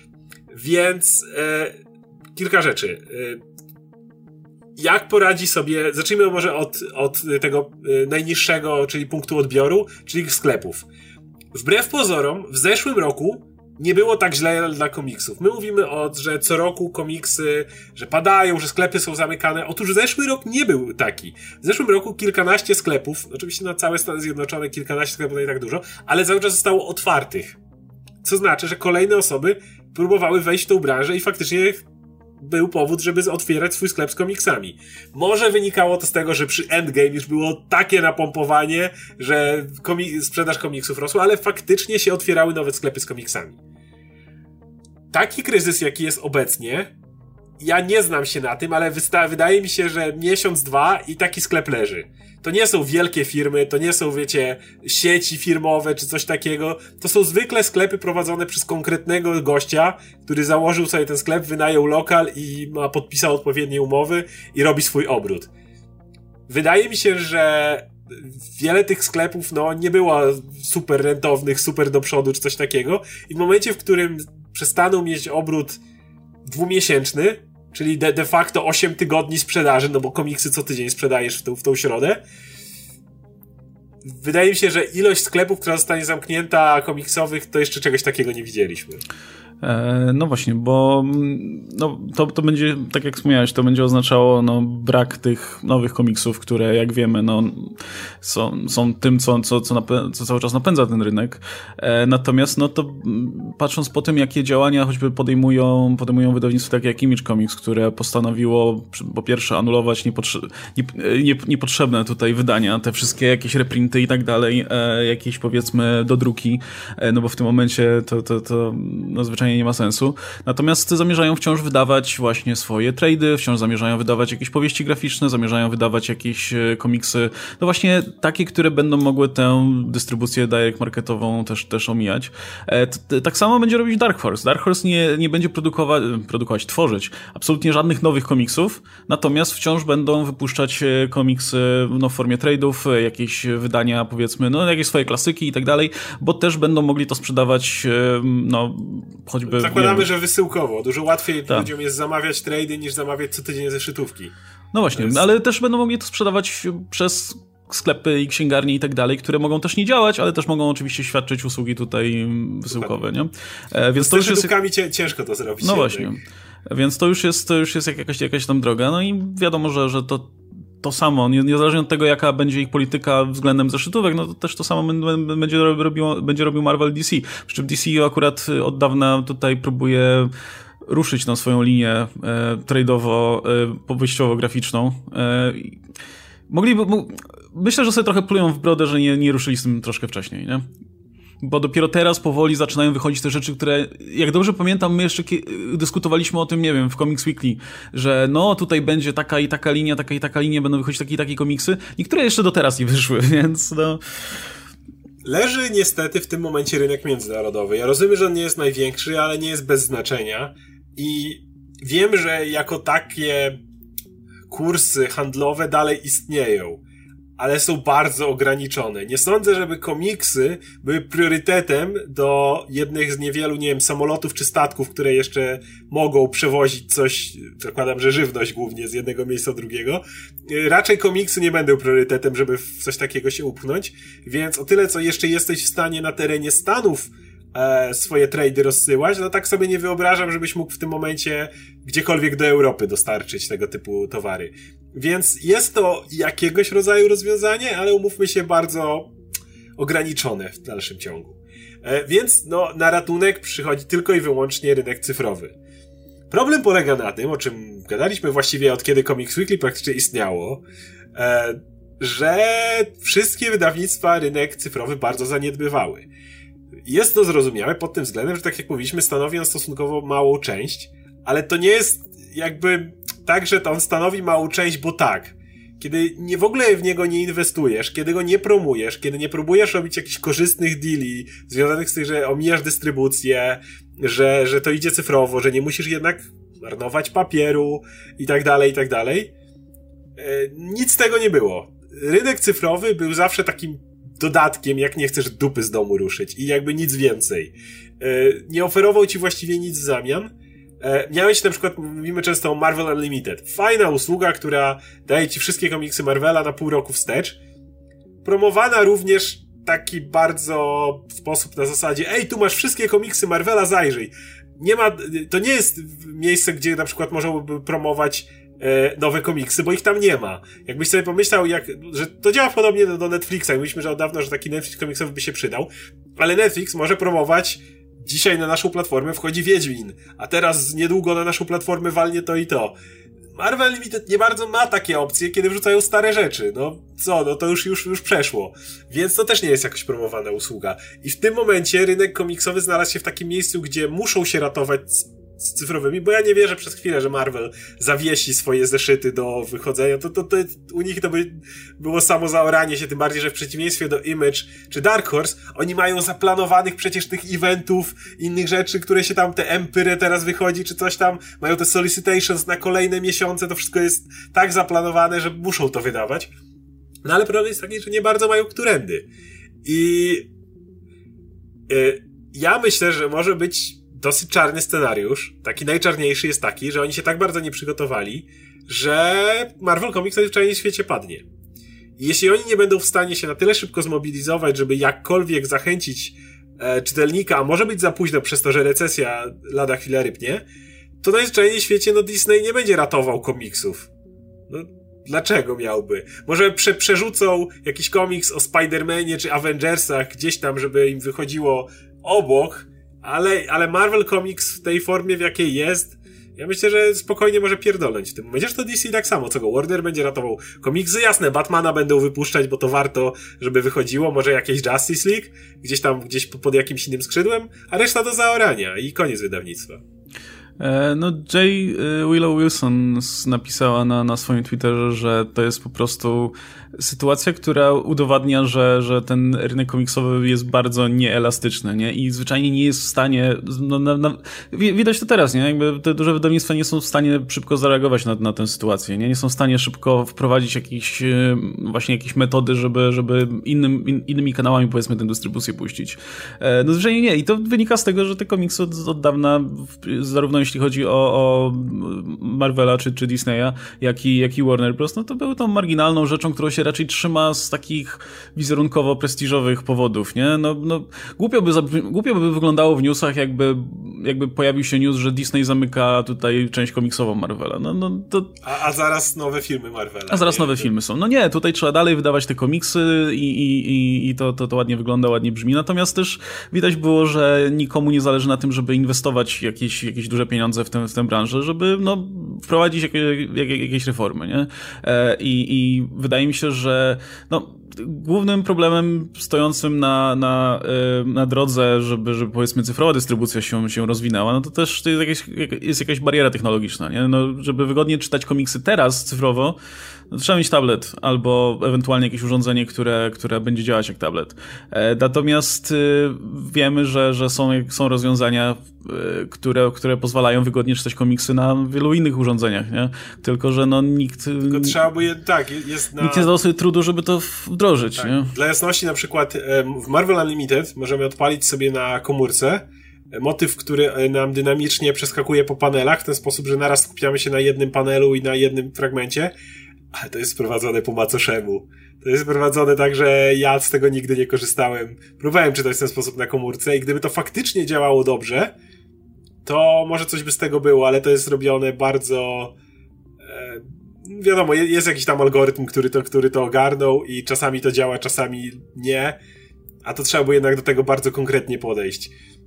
Więc e, kilka rzeczy. E, jak poradzi sobie... Zacznijmy może od, od tego e, najniższego, czyli punktu odbioru, czyli sklepów. Wbrew pozorom, w zeszłym roku nie było tak źle dla komiksów. My mówimy o, że co roku komiksy, że padają, że sklepy są zamykane. Otóż zeszły rok nie był taki. W zeszłym roku kilkanaście sklepów, oczywiście na całe Stany Zjednoczone kilkanaście sklepów, to nie tak dużo, ale cały czas zostało otwartych. Co znaczy, że kolejne osoby próbowały wejść w tą branżę i faktycznie był powód, żeby otwierać swój sklep z komiksami. Może wynikało to z tego, że przy Endgame już było takie napompowanie, że komi- sprzedaż komiksów rosła, ale faktycznie się otwierały nowe sklepy z komiksami. Taki kryzys, jaki jest obecnie, ja nie znam się na tym, ale wysta- wydaje mi się, że miesiąc, dwa i taki sklep leży. To nie są wielkie firmy, to nie są, wiecie, sieci firmowe czy coś takiego. To są zwykle sklepy prowadzone przez konkretnego gościa, który założył sobie ten sklep, wynajął lokal i ma podpisał odpowiednie umowy i robi swój obrót. Wydaje mi się, że wiele tych sklepów, no, nie było super rentownych, super do przodu czy coś takiego i w momencie, w którym przestaną mieć obrót dwumiesięczny, czyli de, de facto osiem tygodni sprzedaży, no bo komiksy co tydzień sprzedajesz w tą, w tą środę. Wydaje mi się, że ilość sklepów, która zostanie zamknięta, komiksowych, to jeszcze czegoś takiego nie widzieliśmy. No właśnie, bo no, to, to będzie, tak jak wspomniałeś, to będzie oznaczało no, brak tych nowych komiksów, które jak wiemy no, są, są tym, co, co, co, napę- co cały czas napędza ten rynek. E, natomiast no, to patrząc po tym, jakie działania choćby podejmują, podejmują wydawnictwa takie jak Image Comics, które postanowiło po pierwsze anulować niepotrze- nie, nie, niepotrzebne tutaj wydania, te wszystkie jakieś reprinty i tak dalej, e, jakieś powiedzmy dodruki, e, no bo w tym momencie to, to, to no, zwyczajnie nie ma sensu. Natomiast zamierzają wciąż wydawać właśnie swoje trady, wciąż zamierzają wydawać jakieś powieści graficzne, zamierzają wydawać jakieś komiksy, no właśnie takie, które będą mogły tę dystrybucję direct marketową też, też omijać. E, t, t, tak samo będzie robić Dark Horse. Dark Horse nie, nie będzie produkować, produkować, tworzyć absolutnie żadnych nowych komiksów, natomiast wciąż będą wypuszczać komiksy no, w formie trade'ów, jakieś wydania, powiedzmy, no jakieś swoje klasyki i tak dalej, bo też będą mogli to sprzedawać, no choćby... Zakładamy, że wysyłkowo. Dużo łatwiej Ta. ludziom jest zamawiać trady niż zamawiać co tydzień zeszytówki. No właśnie, jest... ale też będą mogli to sprzedawać przez sklepy i księgarnie i tak dalej, które mogą też nie działać, ale też mogą oczywiście świadczyć usługi tutaj wysyłkowe, nie? E, więc z to już jest... ciężko to zrobić. No właśnie. Więc to już jest, to już jest jakaś, jakaś tam droga. No i wiadomo, że, że to to samo, niezależnie od tego, jaka będzie ich polityka względem zeszytówek, no to też to samo będzie robił, będzie robił Marvel D C. Przy czym D C akurat od dawna tutaj próbuje ruszyć na swoją linię e, trade'owo, e, powieściowo-graficzną. E, mogliby, mo, myślę, że sobie trochę plują w brodę, że nie, nie ruszyli z tym troszkę wcześniej, nie? Bo dopiero teraz powoli zaczynają wychodzić te rzeczy, które, jak dobrze pamiętam, my jeszcze dyskutowaliśmy o tym, nie wiem, w Comics Weekly, że no tutaj będzie taka i taka linia, taka i taka linia, będą wychodzić takie i takie komiksy. Niektóre jeszcze do teraz nie wyszły, więc no... Leży niestety w tym momencie rynek międzynarodowy. Ja rozumiem, że on nie jest największy, ale nie jest bez znaczenia i wiem, że jako takie kursy handlowe dalej istnieją, ale są bardzo ograniczone. Nie sądzę, żeby komiksy były priorytetem do jednych z niewielu, nie wiem, samolotów czy statków, które jeszcze mogą przewozić coś, zakładam, że żywność głównie z jednego miejsca do drugiego. Raczej komiksy nie będą priorytetem, żeby w coś takiego się upchnąć, więc o tyle, co jeszcze jesteś w stanie na terenie Stanów e, swoje trady rozsyłać, no tak sobie nie wyobrażam, żebyś mógł w tym momencie gdziekolwiek do Europy dostarczyć tego typu towary. Więc jest to jakiegoś rodzaju rozwiązanie, ale umówmy się, bardzo ograniczone w dalszym ciągu. E, więc no, na ratunek przychodzi tylko i wyłącznie rynek cyfrowy. Problem polega na tym, o czym gadaliśmy właściwie od kiedy Comics Weekly praktycznie istniało, e, że wszystkie wydawnictwa rynek cyfrowy bardzo zaniedbywały. Jest to zrozumiałe pod tym względem, że tak jak mówiliśmy, stanowi on stosunkowo małą część, ale to nie jest jakby tak, że to on stanowi małą część, bo tak. Kiedy nie w ogóle w niego nie inwestujesz, kiedy go nie promujesz, kiedy nie próbujesz robić jakichś korzystnych deali związanych z tym, że omijasz dystrybucję, że, że to idzie cyfrowo, że nie musisz jednak marnować papieru i tak dalej, i tak dalej. Nic z tego nie było. Rynek cyfrowy był zawsze takim dodatkiem, jak nie chcesz dupy z domu ruszyć i jakby nic więcej. Nie oferował ci właściwie nic w zamian. Miałeś na przykład, mówimy często o Marvel Unlimited. Fajna usługa, która daje ci wszystkie komiksy Marvela na pół roku wstecz. Promowana również taki bardzo sposób na zasadzie ej, tu masz wszystkie komiksy Marvela, zajrzyj. Nie ma, to nie jest miejsce, gdzie na przykład można by promować e, nowe komiksy, bo ich tam nie ma. Jakbyś sobie pomyślał, jak, że to działa podobnie do, do Netflixa i mówiliśmy, że od dawna, że taki Netflix komiksowy by się przydał, ale Netflix może promować dzisiaj na naszą platformę wchodzi Wiedźmin, a teraz niedługo na naszą platformę walnie to i to. Marvel Unlimited nie bardzo ma takie opcje, kiedy wrzucają stare rzeczy. No co, no to już, już, już przeszło. Więc to też nie jest jakoś promowana usługa. I w tym momencie rynek komiksowy znalazł się w takim miejscu, gdzie muszą się ratować z, z cyfrowymi, bo ja nie wierzę przez chwilę, że Marvel zawiesi swoje zeszyty do wychodzenia. To, to, to u nich to by było samo zaoranie się, tym bardziej, że w przeciwieństwie do Image czy Dark Horse, oni mają zaplanowanych przecież tych eventów, innych rzeczy, które się tam, te Empyre teraz wychodzi, czy coś tam, mają te solicitations na kolejne miesiące, to wszystko jest tak zaplanowane, że muszą to wydawać. No ale problem jest taki, że nie bardzo mają którędy. I yy, ja myślę, że może być dosyć czarny scenariusz. Taki najczarniejszy jest taki, że oni się tak bardzo nie przygotowali, że Marvel Comics najzwyczajniej w świecie padnie. I jeśli oni nie będą w stanie się na tyle szybko zmobilizować, żeby jakkolwiek zachęcić e, czytelnika, a może być za późno przez to, że recesja lada chwilę rybnie, to najzwyczajniej w świecie no Disney nie będzie ratował komiksów. No, dlaczego miałby? Może prze, przerzucą jakiś komiks o Spider-Manie czy Avengersach gdzieś tam, żeby im wychodziło obok, ale, ale Marvel Comics w tej formie, w jakiej jest, ja myślę, że spokojnie może pierdolnąć w tym momencie. Zresztą D C tak samo, co go Warner będzie ratował komiksy, jasne, Batmana będą wypuszczać, bo to warto, żeby wychodziło, może jakieś Justice League, gdzieś tam, gdzieś pod jakimś innym skrzydłem, a reszta do zaorania i koniec wydawnictwa. No, J. Willow Wilson napisała na, na swoim Twitterze, że to jest po prostu sytuacja, która udowadnia, że, że ten rynek komiksowy jest bardzo nieelastyczny, nie? I zwyczajnie nie jest w stanie, no, na, na, widać to teraz, nie? Jakby te duże wydawnictwa nie są w stanie szybko zareagować na, na tę sytuację, nie? Nie są w stanie szybko wprowadzić jakieś, właśnie jakieś metody, żeby, żeby innym, in, innymi kanałami, powiedzmy, tę dystrybucję puścić. No, zwyczajnie nie. I to wynika z tego, że te komiksy od, od dawna, zarówno jeśli chodzi o, o Marvela czy, czy Disneya, jak i, jak i Warner Bros., no to były tą marginalną rzeczą, którą się raczej trzyma z takich wizerunkowo-prestiżowych powodów, nie? No, no głupio by, głupio by wyglądało w newsach, jakby, jakby pojawił się news, że Disney zamyka tutaj część komiksową Marvela. No, no, to... a, a zaraz nowe filmy Marvela. A zaraz nie? nowe filmy są. No nie, tutaj trzeba dalej wydawać te komiksy i, i, i, i to, to, to ładnie wygląda, ładnie brzmi. Natomiast też widać było, że nikomu nie zależy na tym, żeby inwestować jakieś, jakieś duże pieniądze w tę, w tę branżę, żeby no, wprowadzić jakieś, jakieś reformy, nie? I, i wydaje mi się, że no, głównym problemem stojącym na, na, na drodze, żeby, żeby powiedzmy cyfrowa dystrybucja się, się rozwinęła, no to też to jest, jakaś, jest jakaś bariera technologiczna, nie? No, żeby wygodnie czytać komiksy teraz cyfrowo, no trzeba mieć tablet albo ewentualnie jakieś urządzenie, które, które będzie działać jak tablet. Natomiast y, wiemy, że, że są, są rozwiązania, y, które, które pozwalają wygodnie czytać komiksy na wielu innych urządzeniach, nie? Tylko, że no nikt... Tylko trzeba by je, tak, jest na... Nikt nie zdał sobie trudu, żeby to wdrożyć, tak. Nie? Dla jasności na przykład w Marvel Unlimited możemy odpalić sobie na komórce motyw, który nam dynamicznie przeskakuje po panelach w ten sposób, że naraz skupiamy się na jednym panelu i na jednym fragmencie, ale to jest sprowadzone po macoszemu. To jest sprowadzone tak, że ja z tego nigdy nie korzystałem. Próbowałem czytać w ten sposób na komórce i gdyby to faktycznie działało dobrze, to może coś by z tego było, ale to jest robione bardzo... E, wiadomo, jest jakiś tam algorytm, który to, który to ogarnął i czasami to działa, czasami nie, a to trzeba było jednak do tego bardzo konkretnie podejść.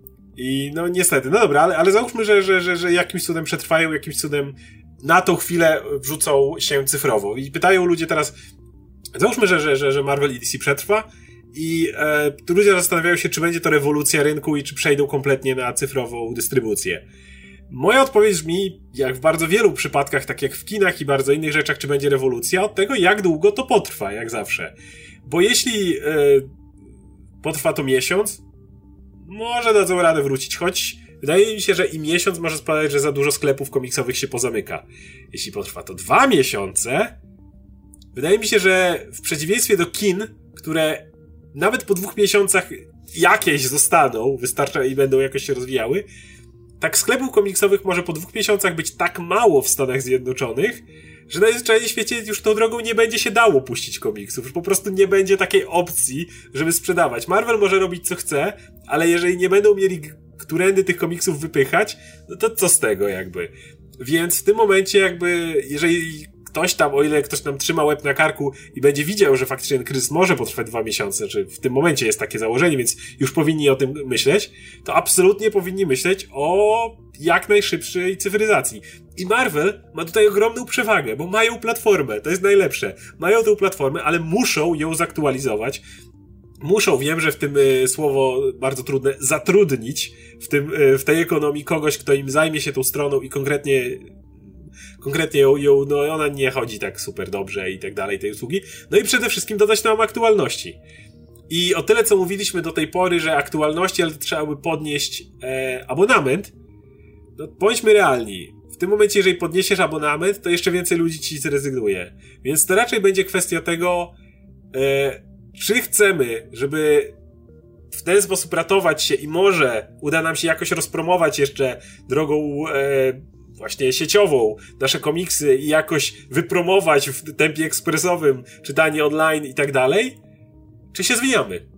I no niestety, no dobra, ale, ale załóżmy, że, że, że, że jakimś cudem przetrwają, jakimś cudem na tą chwilę wrzucą się cyfrowo. I pytają ludzie teraz, załóżmy, że, że, że, że Marvel i D C przetrwa i e, ludzie zastanawiają się, czy będzie to rewolucja rynku i czy przejdą kompletnie na cyfrową dystrybucję. Moja odpowiedź brzmi, jak w bardzo wielu przypadkach, tak jak w kinach i bardzo innych rzeczach, czy będzie rewolucja, od tego, jak długo to potrwa, jak zawsze. Bo jeśli e, potrwa to miesiąc, może dadzą radę wrócić, choć Wydaje mi się, że i miesiąc może spowodować, że za dużo sklepów komiksowych się pozamyka. Jeśli potrwa to dwa miesiące, wydaje mi się, że w przeciwieństwie do kin, które nawet po dwóch miesiącach jakieś zostaną, wystarcza i będą jakoś się rozwijały, tak sklepów komiksowych może po dwóch miesiącach być tak mało w Stanach Zjednoczonych, że na zwyczajnym świecie już tą drogą nie będzie się dało puścić komiksów. Już po prostu nie będzie takiej opcji, żeby sprzedawać. Marvel może robić co chce, ale jeżeli nie będą mieli którędy tych komiksów wypychać, no to co z tego jakby. Więc w tym momencie jakby, jeżeli ktoś tam, o ile ktoś tam trzyma łeb na karku i będzie widział, że faktycznie ten kryzys może potrwać dwa miesiące, czy w tym momencie jest takie założenie, więc już powinni o tym myśleć, to absolutnie powinni myśleć o jak najszybszej cyfryzacji. I Marvel ma tutaj ogromną przewagę, bo mają platformę, to jest najlepsze. Mają tę platformę, ale muszą ją zaktualizować. Muszą, wiem, że w tym y, słowo bardzo trudne, zatrudnić w tym, y, w tej ekonomii kogoś, kto im zajmie się tą stroną i konkretnie konkretnie ją, ją, no ona nie chodzi tak super dobrze i tak dalej, tej usługi. No i przede wszystkim dodać nam aktualności. I o tyle, co mówiliśmy do tej pory, że aktualności, ale trzeba by podnieść e, abonament, no bądźmy realni. W tym momencie, jeżeli podniesiesz abonament, to jeszcze więcej ludzi ci zrezygnuje. Więc to raczej będzie kwestia tego, e, czy chcemy, żeby w ten sposób ratować się i może uda nam się jakoś rozpromować jeszcze drogą e, właśnie sieciową nasze komiksy i jakoś wypromować w tempie ekspresowym czytanie online i tak dalej, czy się zwijamy?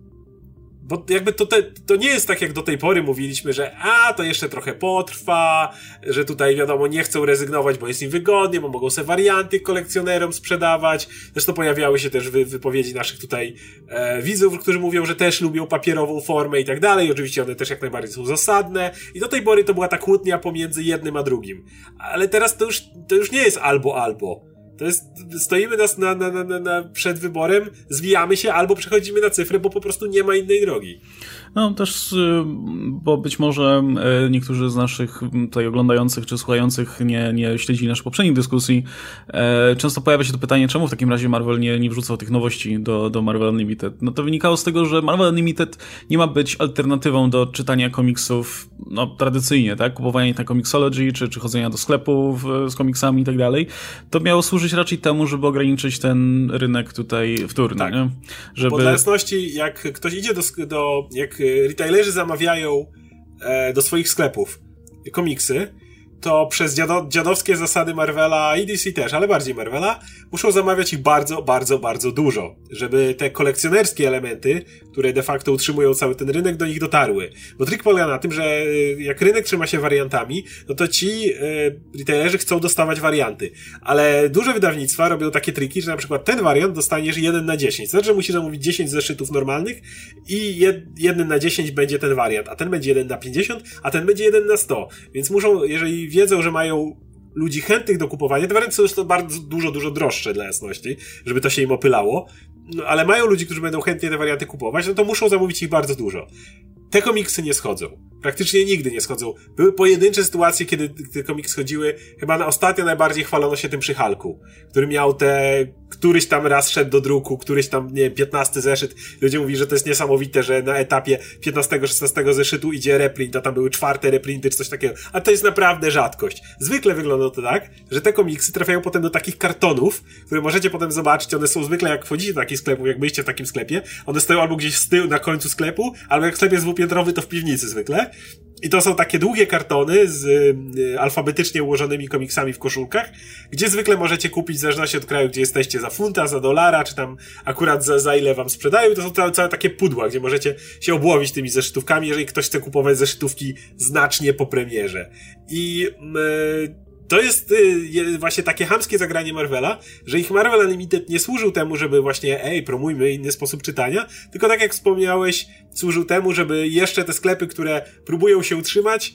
Bo jakby to, te, to nie jest tak, jak do tej pory mówiliśmy, że a, to jeszcze trochę potrwa, że tutaj wiadomo, nie chcą rezygnować, bo jest im wygodnie, bo mogą sobie warianty kolekcjonerom sprzedawać. Zresztą pojawiały się też wy, wypowiedzi naszych tutaj e, widzów, którzy mówią, że też lubią papierową formę i tak dalej. Oczywiście one też jak najbardziej są zasadne. I do tej pory to była ta kłótnia pomiędzy jednym a drugim. Ale teraz to już, to już nie jest albo-albo. To jest, stoimy nas na, na, na, na, na przed wyborem, zwijamy się albo przechodzimy na cyfrę, bo po prostu nie ma innej drogi. No też, bo być może niektórzy z naszych tutaj oglądających czy słuchających nie, nie śledzili naszych poprzednich dyskusji. Często pojawia się to pytanie, czemu w takim razie Marvel nie, nie wrzucał tych nowości do, do Marvel Unlimited. No to wynikało z tego, że Marvel Unlimited nie ma być alternatywą do czytania komiksów no, tradycyjnie, tak? Kupowania na Comixology, czy, czy chodzenia do sklepów z komiksami i tak dalej. To miało służyć raczej temu, żeby ograniczyć ten rynek tutaj wtórny. Tak. Nie? Żeby... Bo dla jasności, jak ktoś idzie do, do jak retailerzy zamawiają e, do swoich sklepów komiksy, to przez dziado, dziadowskie zasady Marvela i D C też, ale bardziej Marvela, muszą zamawiać ich bardzo, bardzo, bardzo dużo, żeby te kolekcjonerskie elementy, które de facto utrzymują cały ten rynek, do nich dotarły. Bo trik polega na tym, że jak rynek trzyma się wariantami, no to ci y, retailerzy chcą dostawać warianty. Ale duże wydawnictwa robią takie triki, że na przykład ten wariant dostaniesz jeden na dziesięć. To znaczy, że musisz zamówić dziesięć zeszytów normalnych i jed, jeden na dziesięć będzie ten wariant, a ten będzie jeden na pięćdziesiąt, a ten będzie jeden na sto. Więc muszą, jeżeli wiedzą, że mają ludzi chętnych do kupowania, te warianty są już to bardzo dużo, dużo droższe dla jasności, żeby to się im opylało, no, ale mają ludzi, którzy będą chętnie te warianty kupować, no to muszą zamówić ich bardzo dużo. Te komiksy nie schodzą. Praktycznie nigdy nie schodzą. Były pojedyncze sytuacje, kiedy te komiksy schodziły. Chyba na ostatnio najbardziej chwalono się tym przy Hulku, który miał te... Któryś tam raz szedł do druku, któryś tam, nie wiem, piętnasty zeszyt. Ludzie mówili, że to jest niesamowite, że na etapie piętnastego szesnastego zeszytu idzie reprint, a tam były czwarte reprinty czy coś takiego. A to jest naprawdę rzadkość. Zwykle wygląda to tak, że te komiksy trafiają potem do takich kartonów, które możecie potem zobaczyć. One są zwykle, jak wchodzicie do takich sklepów, jak byliście w takim sklepie, one stoją albo gdzieś z tyłu, na końcu sklepu, albo jak sklep jest dwupiętrowy, to w piwnicy zwykle. I to są takie długie kartony z y, alfabetycznie ułożonymi komiksami w koszulkach, gdzie zwykle możecie kupić, w zależności od kraju, gdzie jesteście, za funta, za dolara, czy tam akurat za, za ile wam sprzedają. I to są całe, całe takie pudła, gdzie możecie się obłowić tymi zeszytówkami, jeżeli ktoś chce kupować zeszytówki znacznie po premierze. I y, to jest y, właśnie takie chamskie zagranie Marvela, że ich Marvel Unlimited nie służył temu, żeby właśnie, ej, promujmy inny sposób czytania, tylko tak jak wspomniałeś, służył temu, żeby jeszcze te sklepy, które próbują się utrzymać,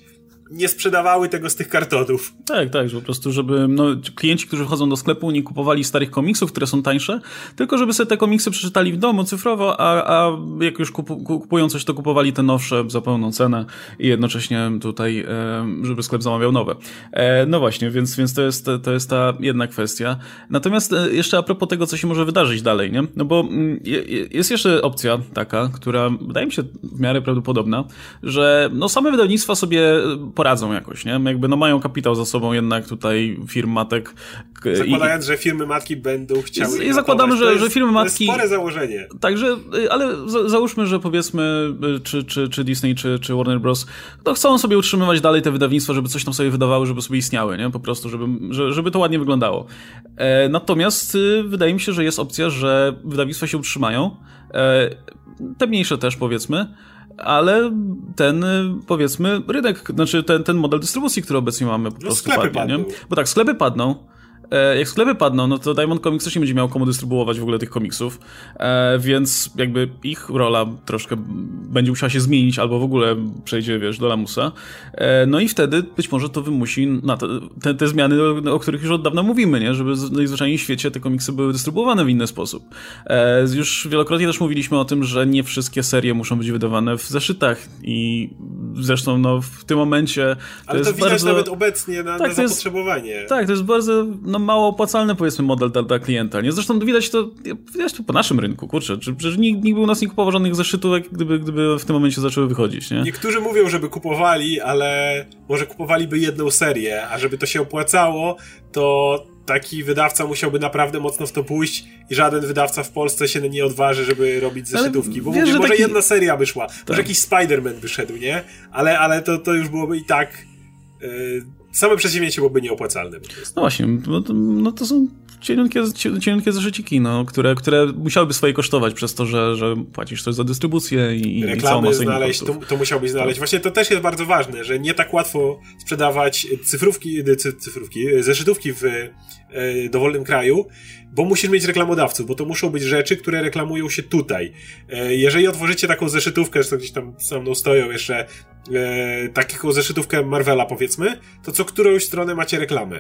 nie sprzedawały tego z tych kartonów. Tak, tak, że po prostu, żeby no, klienci, którzy wchodzą do sklepu, nie kupowali starych komiksów, które są tańsze, tylko żeby sobie te komiksy przeczytali w domu cyfrowo, a, a jak już kupu, kupują coś, to kupowali te nowsze za pełną cenę i jednocześnie tutaj, e, żeby sklep zamawiał nowe. E, no właśnie, więc, więc to, jest, to jest ta jedna kwestia. Natomiast e, jeszcze a propos tego, co się może wydarzyć dalej, nie? No bo mm, je, jest jeszcze opcja taka, która wydaje mi się w miarę prawdopodobna, że no same wydawnictwa sobie poradzą jakoś, nie? Jakby no mają kapitał za sobą jednak tutaj firm matek. Zakładając, i, że firmy matki będą chciały... I zakładamy, że, że firmy matki... To jest spore założenie. Także, ale za, załóżmy, że powiedzmy czy, czy, czy Disney, czy, czy Warner Bros. To chcą sobie utrzymywać dalej te wydawnictwa, żeby coś tam sobie wydawały, żeby sobie istniały, nie? Po prostu, żeby, żeby to ładnie wyglądało. E, natomiast y, wydaje mi się, że jest opcja, że wydawnictwa się utrzymają. E, te mniejsze też, powiedzmy. Ale ten, powiedzmy, rynek, znaczy ten, ten model dystrybucji, który obecnie mamy, po no prostu sklepy padnie, padną. Nie? Bo tak, sklepy padną. Jak sklepy padną, no to Diamond Comics też nie będzie miał komu dystrybuować w ogóle tych komiksów, e, więc jakby ich rola troszkę będzie musiała się zmienić, albo w ogóle przejdzie, wiesz, do lamusa. E, no i wtedy być może to wymusi na te, te, te zmiany, o, o których już od dawna mówimy, nie? Żeby najzwyczajniej w świecie te komiksy były dystrybuowane w inny sposób. E, już wielokrotnie też mówiliśmy o tym, że nie wszystkie serie muszą być wydawane w zeszytach i zresztą no, w tym momencie... To Ale jest to widać bardzo... nawet obecnie na, tak, na to jest... zapotrzebowanie. Tak, to jest bardzo no, mało opłacalny, powiedzmy, model dla, dla klienta. Nie? Zresztą widać to, widać to po naszym rynku, kurczę. Przecież nikt, nikt by u nas nie kupował żadnych zeszytówek, gdyby, gdyby w tym momencie zaczęły wychodzić. Nie? Niektórzy mówią, żeby kupowali, ale może kupowaliby jedną serię, a żeby to się opłacało, to taki wydawca musiałby naprawdę mocno w to pójść i żaden wydawca w Polsce się nie odważy, żeby robić zeszytówki. Bo wiesz, mówię, może taki... jedna seria by szła, tak. Może jakiś Spider-Man by szedł, nie? Ale, ale to, to już byłoby i tak... Yy... Same przedsięwzięcie byłoby nieopłacalne po prostu. No właśnie, no to, no to są cieniutkie, cieniutkie zeszyciki, no, które, które musiałyby swoje kosztować przez to, że, że płacisz coś za dystrybucję i, i całą masę znaleźć, to, to musiałbyś znaleźć. Właśnie to też jest bardzo ważne, że nie tak łatwo sprzedawać cyfrówki, cyfrówki, zeszytówki w e, dowolnym kraju, bo musisz mieć reklamodawców, bo to muszą być rzeczy, które reklamują się tutaj. E, jeżeli otworzycie taką zeszytówkę, że to gdzieś tam za mną stoją jeszcze e, taką zeszytówkę Marvela, powiedzmy, to co którąś stronę macie reklamę.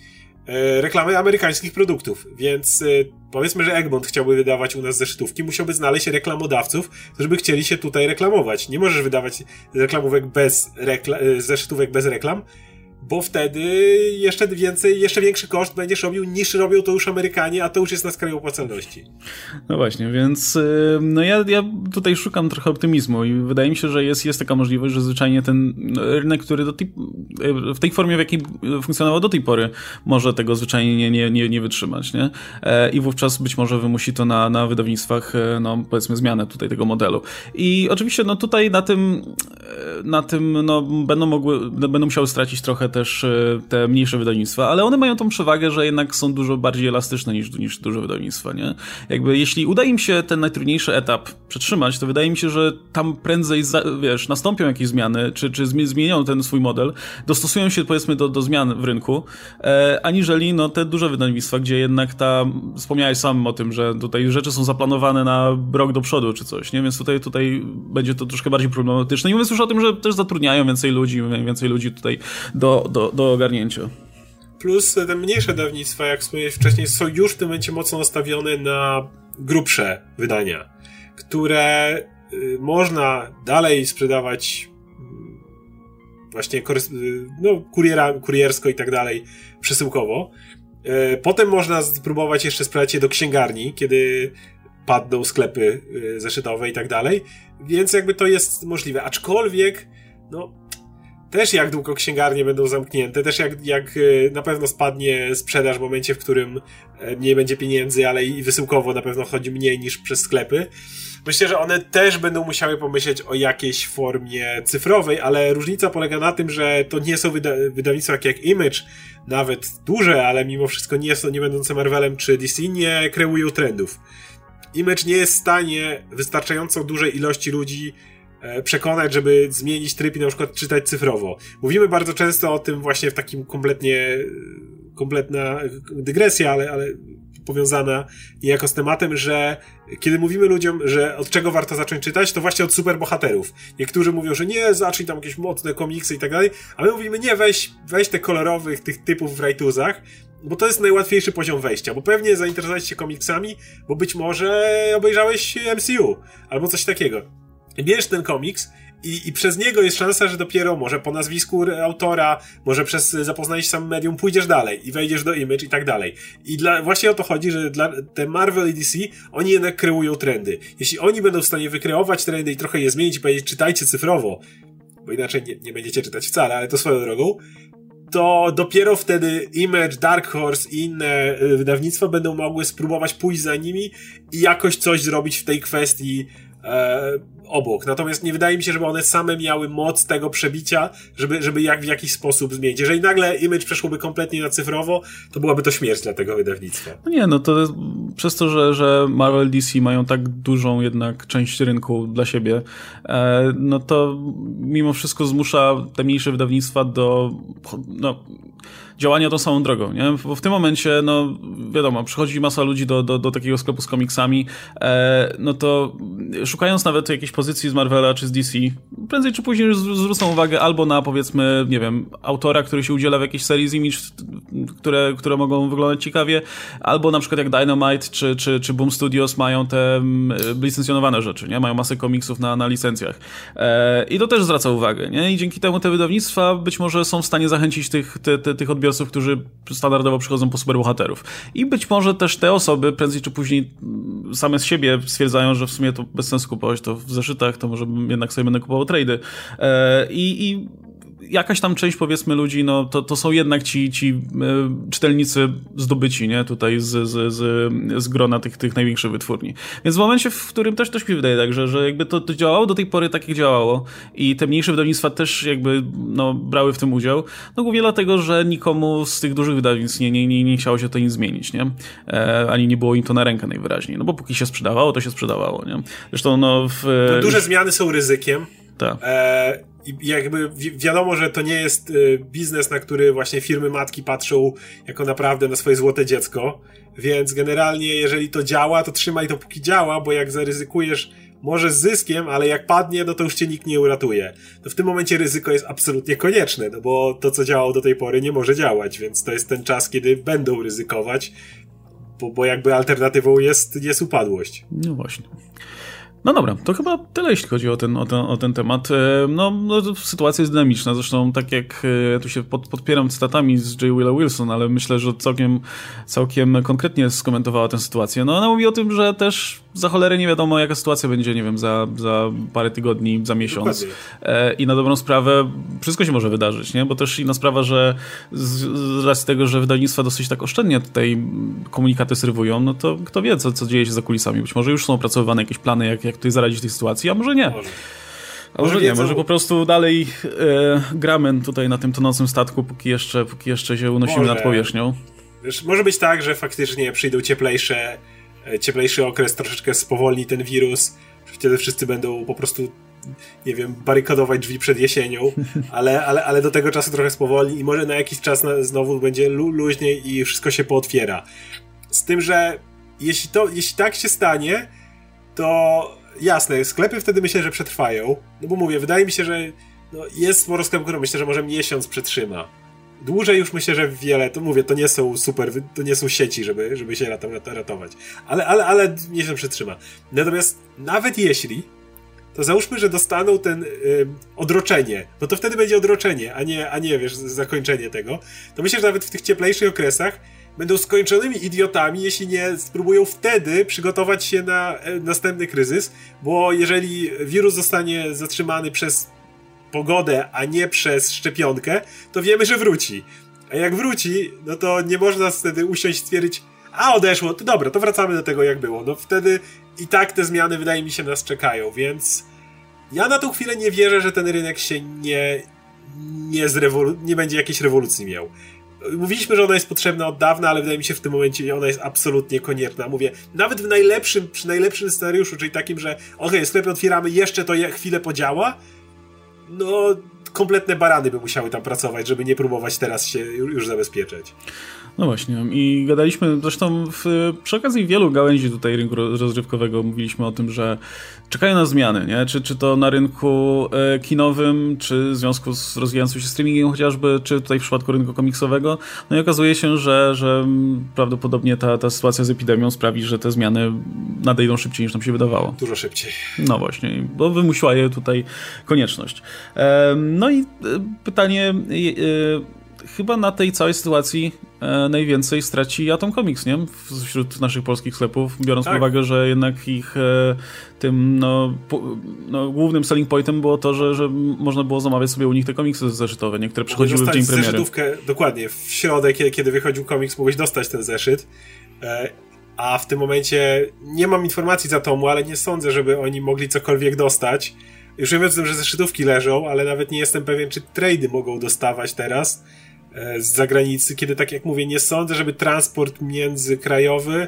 E, reklamy amerykańskich produktów, więc e, powiedzmy, że Egmont chciałby wydawać u nas zeszytówki, musiałby znaleźć reklamodawców, którzy by chcieli się tutaj reklamować. Nie możesz wydawać reklamówek bez rekla- zeszytówek bez reklam, bo wtedy jeszcze więcej, jeszcze większy koszt będziesz robił niż robią to już Amerykanie, a to już jest na skraju opłacalności. No właśnie, więc no ja, ja tutaj szukam trochę optymizmu i wydaje mi się, że jest, jest taka możliwość, że zwyczajnie ten rynek, który do tej, w tej formie, w jakiej funkcjonował do tej pory, może tego zwyczajnie nie, nie, nie, nie wytrzymać, nie? I wówczas być może wymusi to na, na wydawnictwach, no powiedzmy, zmianę tutaj tego modelu. I oczywiście, no tutaj na tym, na tym, no będą mogły, będą musiały stracić trochę też te mniejsze wydawnictwa, ale one mają tą przewagę, że jednak są dużo bardziej elastyczne niż, niż duże wydawnictwa, nie? Jakby jeśli uda im się ten najtrudniejszy etap przetrzymać, to wydaje mi się, że tam prędzej, za, wiesz, nastąpią jakieś zmiany, czy, czy zmienią ten swój model, dostosują się, powiedzmy, do, do zmian w rynku, e, aniżeli no, te duże wydawnictwa, gdzie jednak ta, wspomniałeś sam o tym, że tutaj rzeczy są zaplanowane na rok do przodu, czy coś, nie? Więc tutaj, tutaj będzie to troszkę bardziej problematyczne. I mówiąc już o tym, że też zatrudniają więcej ludzi, więcej ludzi tutaj do Do, do ogarnięcia. Plus te mniejsze wydawnictwa, jak wspomniałeś wcześniej, są już w tym momencie mocno nastawione na grubsze wydania, które y, można dalej sprzedawać y, właśnie korys- y, no, kuriera, kuriersko i tak dalej, przesyłkowo. Y, potem można spróbować jeszcze sprzedać je do księgarni, kiedy padną sklepy y, zeszytowe i tak dalej, więc jakby to jest możliwe. Aczkolwiek, no też jak długo księgarnie będą zamknięte, też jak, jak na pewno spadnie sprzedaż w momencie, w którym mniej będzie pieniędzy, ale i wysyłkowo na pewno chodzi mniej niż przez sklepy. Myślę, że one też będą musiały pomyśleć o jakiejś formie cyfrowej, ale różnica polega na tym, że to nie są wyda- wydawnictwa jak Image, nawet duże, ale mimo wszystko nie są, nie będące Marvelem czy D C, nie kreują trendów. Image nie jest w stanie wystarczająco dużej ilości ludzi przekonać, żeby zmienić tryb i na przykład czytać cyfrowo. Mówimy bardzo często o tym właśnie w takim kompletnie kompletna dygresja, ale, ale powiązana niejako z tematem, że kiedy mówimy ludziom, że od czego warto zacząć czytać, to właśnie od superbohaterów. Niektórzy mówią, że nie, zacznij tam jakieś mocne komiksy i tak dalej, a my mówimy, nie, weź, weź te kolorowych, tych typów w rajtuzach, bo to jest najłatwiejszy poziom wejścia, bo pewnie zainteresowałeś się komiksami, bo być może obejrzałeś M C U, albo coś takiego. Bierzesz ten komiks i, i przez niego jest szansa, że dopiero może po nazwisku autora, może przez zapoznanie się sam medium pójdziesz dalej i wejdziesz do Image i tak dalej. I dla, właśnie o to chodzi, że dla te Marvel i D C, oni jednak kreują trendy. Jeśli oni będą w stanie wykreować trendy i trochę je zmienić i powiedzieć, czytajcie cyfrowo, bo inaczej nie, nie będziecie czytać wcale, ale to swoją drogą, to dopiero wtedy Image, Dark Horse i inne wydawnictwa będą mogły spróbować pójść za nimi i jakoś coś zrobić w tej kwestii e, obok. Natomiast nie wydaje mi się, żeby one same miały moc tego przebicia, żeby, żeby jak, w jakiś sposób zmienić. Jeżeli nagle Image przeszłoby kompletnie na cyfrowo, to byłaby to śmierć dla tego wydawnictwa. No nie, no to przez to, że, że Marvel D C mają tak dużą jednak część rynku dla siebie, e, no to mimo wszystko zmusza te mniejsze wydawnictwa do no, działania tą samą drogą, nie? Bo w tym momencie, no wiadomo, przychodzi masa ludzi do, do, do takiego sklepu z komiksami, e, no to szukając nawet jakiejś pozycji z Marvela czy z D C, prędzej czy później zwrócą uwagę albo na, powiedzmy, nie wiem, autora, który się udziela w jakiejś serii z Image, które, które mogą wyglądać ciekawie, albo na przykład jak Dynamite czy, czy, czy Boom Studios mają te um, licencjonowane rzeczy, nie? Mają masę komiksów na, na licencjach. E, I to też zwraca uwagę, nie? I dzięki temu te wydawnictwa być może są w stanie zachęcić tych, te, te, tych odbiorców, którzy standardowo przychodzą po superbohaterów. I być może też te osoby prędzej czy później same z siebie stwierdzają, że w sumie to bez sensu kupować to w zeszytach, to może jednak sobie będę kupował trady. I, i jakaś tam część, powiedzmy, ludzi, no to, to są jednak ci, ci y, czytelnicy zdobyci, nie? Tutaj z, z, z, z grona tych, tych największych wytwórni. Więc w momencie, w którym też coś mi wydaje tak, że, że jakby to, to działało do tej pory tak, jak działało i te mniejsze wydawnictwa też jakby no, brały w tym udział, no głównie dlatego, że nikomu z tych dużych wydawnictw nie, nie, nie, nie chciało się to nic zmienić, nie? E, ani nie było im to na rękę najwyraźniej, no bo póki się sprzedawało, to się sprzedawało, nie? Zresztą no... W, to duże zmiany są ryzykiem. Tak. E, I jakby wi- wiadomo, że to nie jest y, biznes, na który właśnie firmy matki patrzą jako naprawdę na swoje złote dziecko, więc generalnie jeżeli to działa, to trzymaj to póki działa, bo jak zaryzykujesz może z zyskiem, ale jak padnie, no to już cię nikt nie uratuje. To w tym momencie ryzyko jest absolutnie konieczne, no bo to, co działało do tej pory, nie może działać, więc to jest ten czas, kiedy będą ryzykować, bo, bo jakby alternatywą jest, jest upadłość. No właśnie. No dobra, to chyba tyle, jeśli chodzi o ten, o ten, o ten temat. No, no, sytuacja jest dynamiczna, zresztą tak jak ja tu się pod, podpieram cytatami z J. Willa Wilson, ale myślę, że całkiem, całkiem konkretnie skomentowała tę sytuację. No ona mówi o tym, że też za cholerę nie wiadomo, jaka sytuacja będzie, nie wiem, za, za parę tygodni, za miesiąc. E, I na dobrą sprawę wszystko się może wydarzyć, nie? Bo też inna sprawa, że z, z racji tego, że wydawnictwa dosyć tak oszczędnie tutaj komunikaty serwują, no to kto wie, co, co dzieje się za kulisami. Być może już są opracowywane jakieś plany, jak, jak tutaj zaradzić tej sytuacji, a może nie. Może. A może, może nie, może po prostu dalej e, gramy tutaj na tym tonącym statku, póki jeszcze, póki jeszcze się unosimy może. nad powierzchnią. Wiesz, może być tak, że faktycznie przyjdą cieplejsze, cieplejszy okres, troszeczkę spowolni ten wirus, wtedy wszyscy będą po prostu, nie wiem, barykadować drzwi przed jesienią, ale, ale, ale do tego czasu trochę spowolni i może na jakiś czas na, znowu będzie lu, luźniej i wszystko się pootwiera. Z tym, że jeśli, to, jeśli tak się stanie, to jasne, sklepy wtedy myślę, że przetrwają, no bo mówię, wydaje mi się, że no, jest sporo sklepów, które myślę, że może miesiąc przetrzyma. Dłużej już myślę, że wiele, to mówię, to nie są super, to nie są sieci, żeby, żeby się ratować, ale, ale, ale miesiąc przetrzyma. Natomiast nawet jeśli, to załóżmy, że dostaną ten y, odroczenie, no to wtedy będzie odroczenie, a nie, a nie, wiesz, zakończenie tego, to myślę, że nawet w tych cieplejszych okresach będą skończonymi idiotami, jeśli nie spróbują wtedy przygotować się na e, następny kryzys, bo jeżeli wirus zostanie zatrzymany przez pogodę, a nie przez szczepionkę, to wiemy, że wróci. A jak wróci, no to nie można wtedy usiąść i stwierdzić, a odeszło, to dobra, to wracamy do tego, jak było. No wtedy i tak te zmiany, wydaje mi się, nas czekają, więc ja na tą chwilę nie wierzę, że ten rynek się nie, nie, zrewolu- nie będzie jakiejś rewolucji miał. Mówiliśmy, że ona jest potrzebna od dawna, ale wydaje mi się w tym momencie ona jest absolutnie konieczna. Mówię, nawet w najlepszym, przy najlepszym scenariuszu, czyli takim, że okej, okay, sklepy otwieramy, jeszcze to je, chwilę podziała, no kompletne barany by musiały tam pracować, żeby nie próbować teraz się już zabezpieczać. No właśnie i gadaliśmy zresztą w, przy okazji wielu gałęzi tutaj rynku rozrywkowego mówiliśmy o tym, że czekają na zmiany, nie? Czy, czy to na rynku e, kinowym, czy w związku z rozwijającym się streamingiem chociażby, czy tutaj w przypadku rynku komiksowego. No i okazuje się, że, że prawdopodobnie ta, ta sytuacja z epidemią sprawi, że te zmiany nadejdą szybciej niż nam się wydawało. Dużo szybciej. No właśnie, bo wymusiła je tutaj konieczność. E, no i pytanie... E, Chyba na tej całej sytuacji e, najwięcej straci Atom Comics, nie? Wśród naszych polskich sklepów, biorąc tak. pod uwagę, że jednak ich e, tym no, po, no, głównym selling pointem było to, że, że można było zamawiać sobie u nich te komiksy zeszytowe, niektóre przychodziły w dzień premiery. Zeszytówkę, dokładnie, w środę, kiedy, kiedy wychodził komiks, mogłeś dostać ten zeszyt, e, a w tym momencie nie mam informacji z Atomu, ale nie sądzę, żeby oni mogli cokolwiek dostać. Już nie wiem o tym, że zeszytówki leżą, ale nawet nie jestem pewien, czy trady mogą dostawać teraz z zagranicy, kiedy, tak jak mówię, nie sądzę, żeby transport międzykrajowy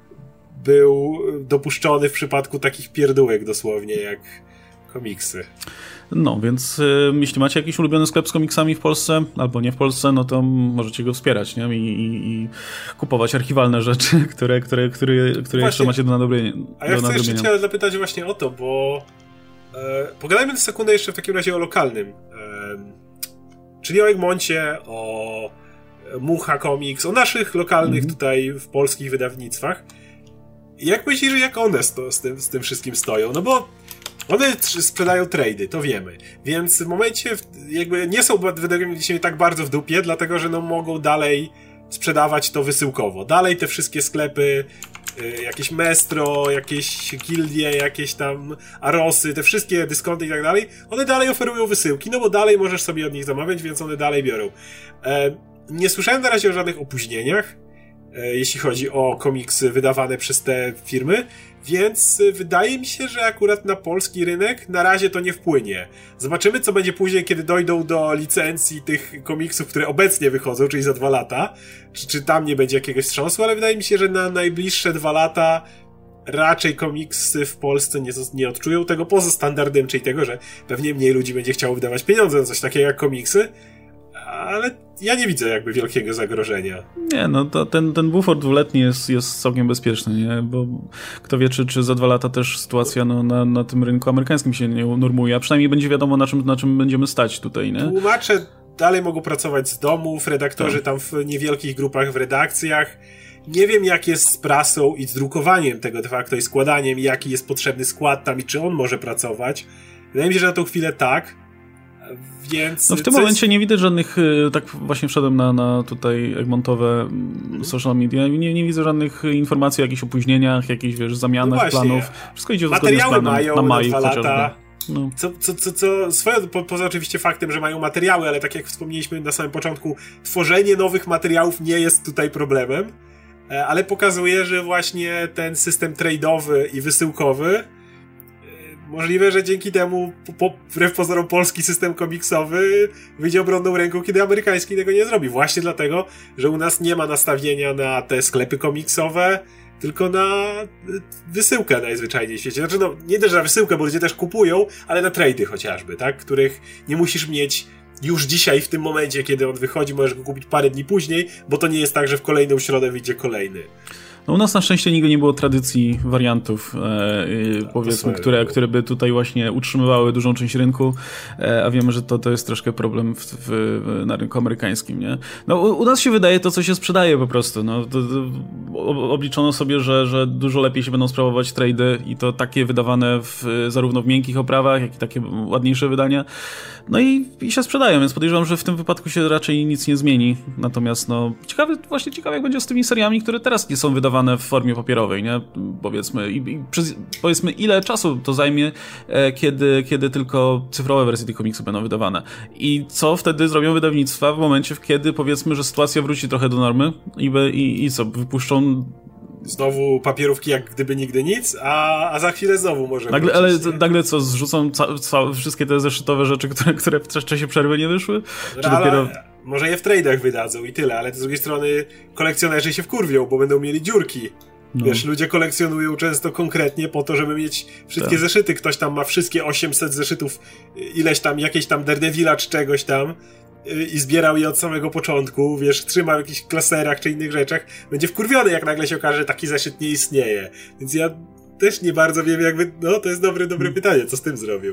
był dopuszczony w przypadku takich pierdółek dosłownie, jak komiksy. No, więc y, jeśli macie jakiś ulubiony sklep z komiksami w Polsce, albo nie w Polsce, no to możecie go wspierać, nie? I, i, i kupować archiwalne rzeczy, które, które, które, które jeszcze macie do nadrobienia. A ja chcę jeszcze cię zapytać właśnie o to, bo e, pogadajmy na sekundę jeszcze w takim razie o lokalnym. E, Czyli o Egmoncie, o Mucha Comics, o naszych lokalnych mm-hmm. tutaj w polskich wydawnictwach. Jak myślisz, jak one sto, z, tym, z tym wszystkim stoją? No bo one sprzedają trady, to wiemy. Więc w momencie jakby nie są wydawnictwami tak bardzo w dupie, dlatego że no mogą dalej sprzedawać to wysyłkowo. Dalej te wszystkie sklepy, jakieś Mestro, jakieś gildie, jakieś tam Arosy, te wszystkie dyskonty i tak dalej, one dalej oferują wysyłki, no bo dalej możesz sobie od nich zamawiać, więc one dalej biorą. E, nie słyszałem na razie o żadnych opóźnieniach, e, jeśli chodzi o komiksy wydawane przez te firmy, więc wydaje mi się, że akurat na polski rynek na razie to nie wpłynie. Zobaczymy, co będzie później, kiedy dojdą do licencji tych komiksów, które obecnie wychodzą, czyli za dwa lata. Czy, czy tam nie będzie jakiegoś wstrząsu, ale wydaje mi się, że na najbliższe dwa lata raczej komiksy w Polsce nie, nie odczują tego, poza standardem, czyli tego, że pewnie mniej ludzi będzie chciało wydawać pieniądze na coś takiego jak komiksy, ale ja nie widzę jakby wielkiego zagrożenia. Nie, no to ten, ten bufor dwuletni jest, jest całkiem bezpieczny, nie? Bo kto wie, czy, czy za dwa lata też sytuacja no, na, na tym rynku amerykańskim się nie normuje, a przynajmniej będzie wiadomo, na czym, na czym będziemy stać tutaj, nie? Tłumacze dalej mogą pracować z domów, redaktorzy tak. tam w niewielkich grupach w redakcjach. Nie wiem, jak jest z prasą i z drukowaniem tego de facto i składaniem, jaki jest potrzebny skład tam i czy on może pracować. Wydaje mi się, że na tą chwilę tak. Więc no w tym momencie jest... nie widać żadnych, tak właśnie wszedłem na, na tutaj egmontowe mm. social media, nie, nie widzę żadnych informacji o jakichś opóźnieniach, jakichś wiesz, zamianach no planów. Wszystko idzie zgodnie z planem. Mają na maj na dwa lata. No. Co, co, co, co swoje, po, poza oczywiście faktem, że mają materiały, ale tak jak wspomnieliśmy na samym początku, tworzenie nowych materiałów nie jest tutaj problemem, ale pokazuje, że właśnie ten system trade'owy i wysyłkowy możliwe, że dzięki temu po, wbrew pozorom polski system komiksowy wyjdzie obronną ręką, kiedy amerykański tego nie zrobi. Właśnie dlatego, że u nas nie ma nastawienia na te sklepy komiksowe, tylko na wysyłkę najzwyczajniej w świecie. Znaczy, no, nie też na wysyłkę, bo ludzie też kupują, ale na trady chociażby, tak? Których nie musisz mieć już dzisiaj, w tym momencie, kiedy on wychodzi, możesz go kupić parę dni później, bo to nie jest tak, że w kolejną środę wyjdzie kolejny. No u nas na szczęście nigdy nie było tradycji wariantów, e, no, powiedzmy, które, które by tutaj właśnie utrzymywały dużą część rynku, e, a wiemy, że to, to jest troszkę problem w, w, na rynku amerykańskim, nie? No u, u nas się wydaje to, co się sprzedaje po prostu, no. To, to, obliczono sobie, że, że dużo lepiej się będą sprawować trady i to takie wydawane w, zarówno w miękkich oprawach, jak i takie ładniejsze wydania. No i, i się sprzedają, więc podejrzewam, że w tym wypadku się raczej nic nie zmieni. Natomiast no, ciekawe, właśnie ciekawe jak będzie z tymi seriami, które teraz nie są wydawane w formie papierowej, nie? Powiedzmy, i, i przez, powiedzmy ile czasu to zajmie, e, kiedy, kiedy tylko cyfrowe wersje tych komiksów będą wydawane. I co wtedy zrobią wydawnictwa w momencie, kiedy powiedzmy, że sytuacja wróci trochę do normy i, by, i, i co, wypuszczą znowu papierówki jak gdyby nigdy nic, a, a za chwilę znowu może nagle, ale nagle co, zrzucą ca, ca, wszystkie te zeszytowe rzeczy, które, które w czasie przerwy nie wyszły? Czy ale, dopiero... Może je w trade'ach wydadzą i tyle, ale z drugiej strony kolekcjonerzy się wkurwią, bo będą mieli dziurki No. Wiesz, ludzie kolekcjonują często konkretnie po to, żeby mieć wszystkie tak. zeszyty. Ktoś tam ma wszystkie osiemset zeszytów, ileś tam, jakieś tam Daredevila czy czegoś tam i zbierał je od samego początku, wiesz, trzymał w jakichś klaserach czy innych rzeczach. Będzie wkurwiony, jak nagle się okaże, że taki zeszyt nie istnieje. Więc ja też nie bardzo wiem, jakby, no to jest dobre, dobre pytanie, co z tym zrobił.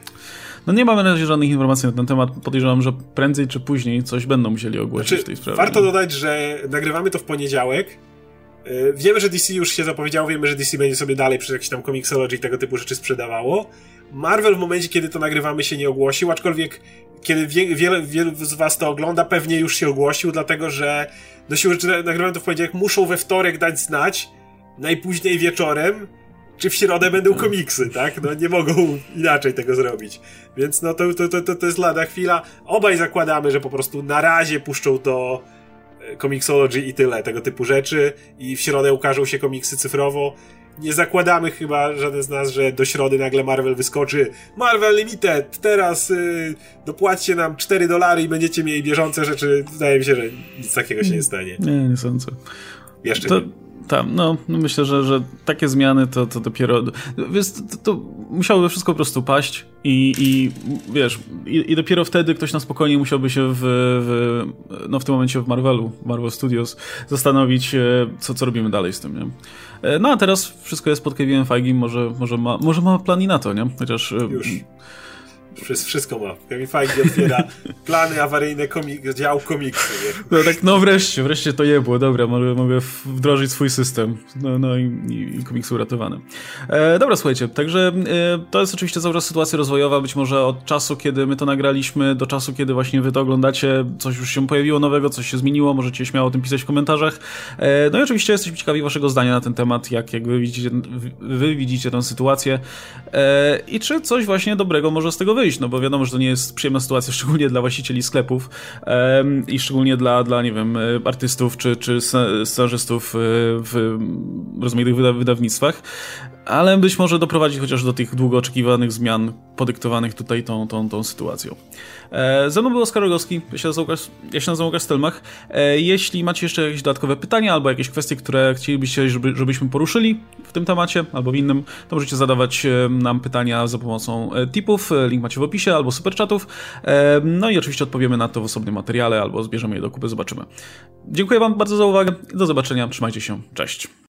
No nie mamy na razie żadnych informacji na ten temat. Podejrzewam, że prędzej czy później coś będą musieli ogłosić znaczy, w tej sprawie. Warto dodać, że nagrywamy to w poniedziałek. Wiemy, że D C już się zapowiedziało, wiemy, że D C będzie sobie dalej przez jakieś tam Comixology i tego typu rzeczy sprzedawało. Marvel w momencie, kiedy to nagrywamy, się nie ogłosił, aczkolwiek kiedy wie, wiele, wielu z was to ogląda, pewnie już się ogłosił, dlatego że do siły rzeczy nagrywamy to w poniedziałek, muszą we wtorek dać znać, najpóźniej wieczorem, czy w środę będą komiksy, tak? No nie mogą inaczej tego zrobić. Więc no to, to, to, to jest lada chwila. Obaj zakładamy, że po prostu na razie puszczą to Comixology i tyle, tego typu rzeczy i w środę ukażą się komiksy cyfrowo. Nie zakładamy chyba, żaden z nas, że do środy nagle Marvel wyskoczy Marvel Limited, teraz yy, dopłaćcie nam cztery dolary i będziecie mieli bieżące rzeczy. Wydaje mi się, że nic takiego się nie stanie. Nie, nie sądzę. Jeszcze to... nie. Tak, no, no myślę, że, że takie zmiany to, to dopiero... Wiesz, to, to musiałoby wszystko po prostu paść i, i wiesz, i, i dopiero wtedy ktoś na spokojnie musiałby się w, w, no w tym momencie w Marvelu, Marvel Studios zastanowić, co, co robimy dalej z tym, nie? No a teraz wszystko jest pod Kevinem Feigim, może, może, ma, może ma plan i na to, nie? Chociaż... Już. Przez wszystko ma. Kevin Feige otwiera plany awaryjne komik- dział komiksy. No tak, no wreszcie, wreszcie to jebło, dobra, mogę, mogę wdrożyć swój system. No, no i, i, i komiksy uratowane. E, dobra, słuchajcie, także e, to jest oczywiście cały czas sytuacja rozwojowa, być może od czasu, kiedy my to nagraliśmy, do czasu, kiedy właśnie wy to oglądacie, coś już się pojawiło nowego, coś się zmieniło, możecie śmiało o tym pisać w komentarzach. E, no i oczywiście jesteśmy ciekawi waszego zdania na ten temat, jak, jak wy widzicie, wy widzicie tę sytuację e, i czy coś właśnie dobrego może z tego wyjść. No bo wiadomo, że to nie jest przyjemna sytuacja, szczególnie dla właścicieli sklepów um, i szczególnie dla, dla, nie wiem, artystów czy, czy scenarzystów w rozmaitych wyda- wydawnictwach, ale być może doprowadzi chociaż do tych długo oczekiwanych zmian podyktowanych tutaj tą, tą, tą sytuacją. E, ze mną był Oskar Rogowski, ja się nazywam Łukasz, ja się nazywam Łukasz Stelmach. E, jeśli macie jeszcze jakieś dodatkowe pytania albo jakieś kwestie, które chcielibyście, żeby, żebyśmy poruszyli w tym temacie albo w innym, to możecie zadawać nam pytania za pomocą tipów, link macie w opisie, albo superchatów. E, no i oczywiście odpowiemy na to w osobnym materiale albo zbierzemy je do kupy, zobaczymy. Dziękuję wam bardzo za uwagę i do zobaczenia, trzymajcie się, cześć.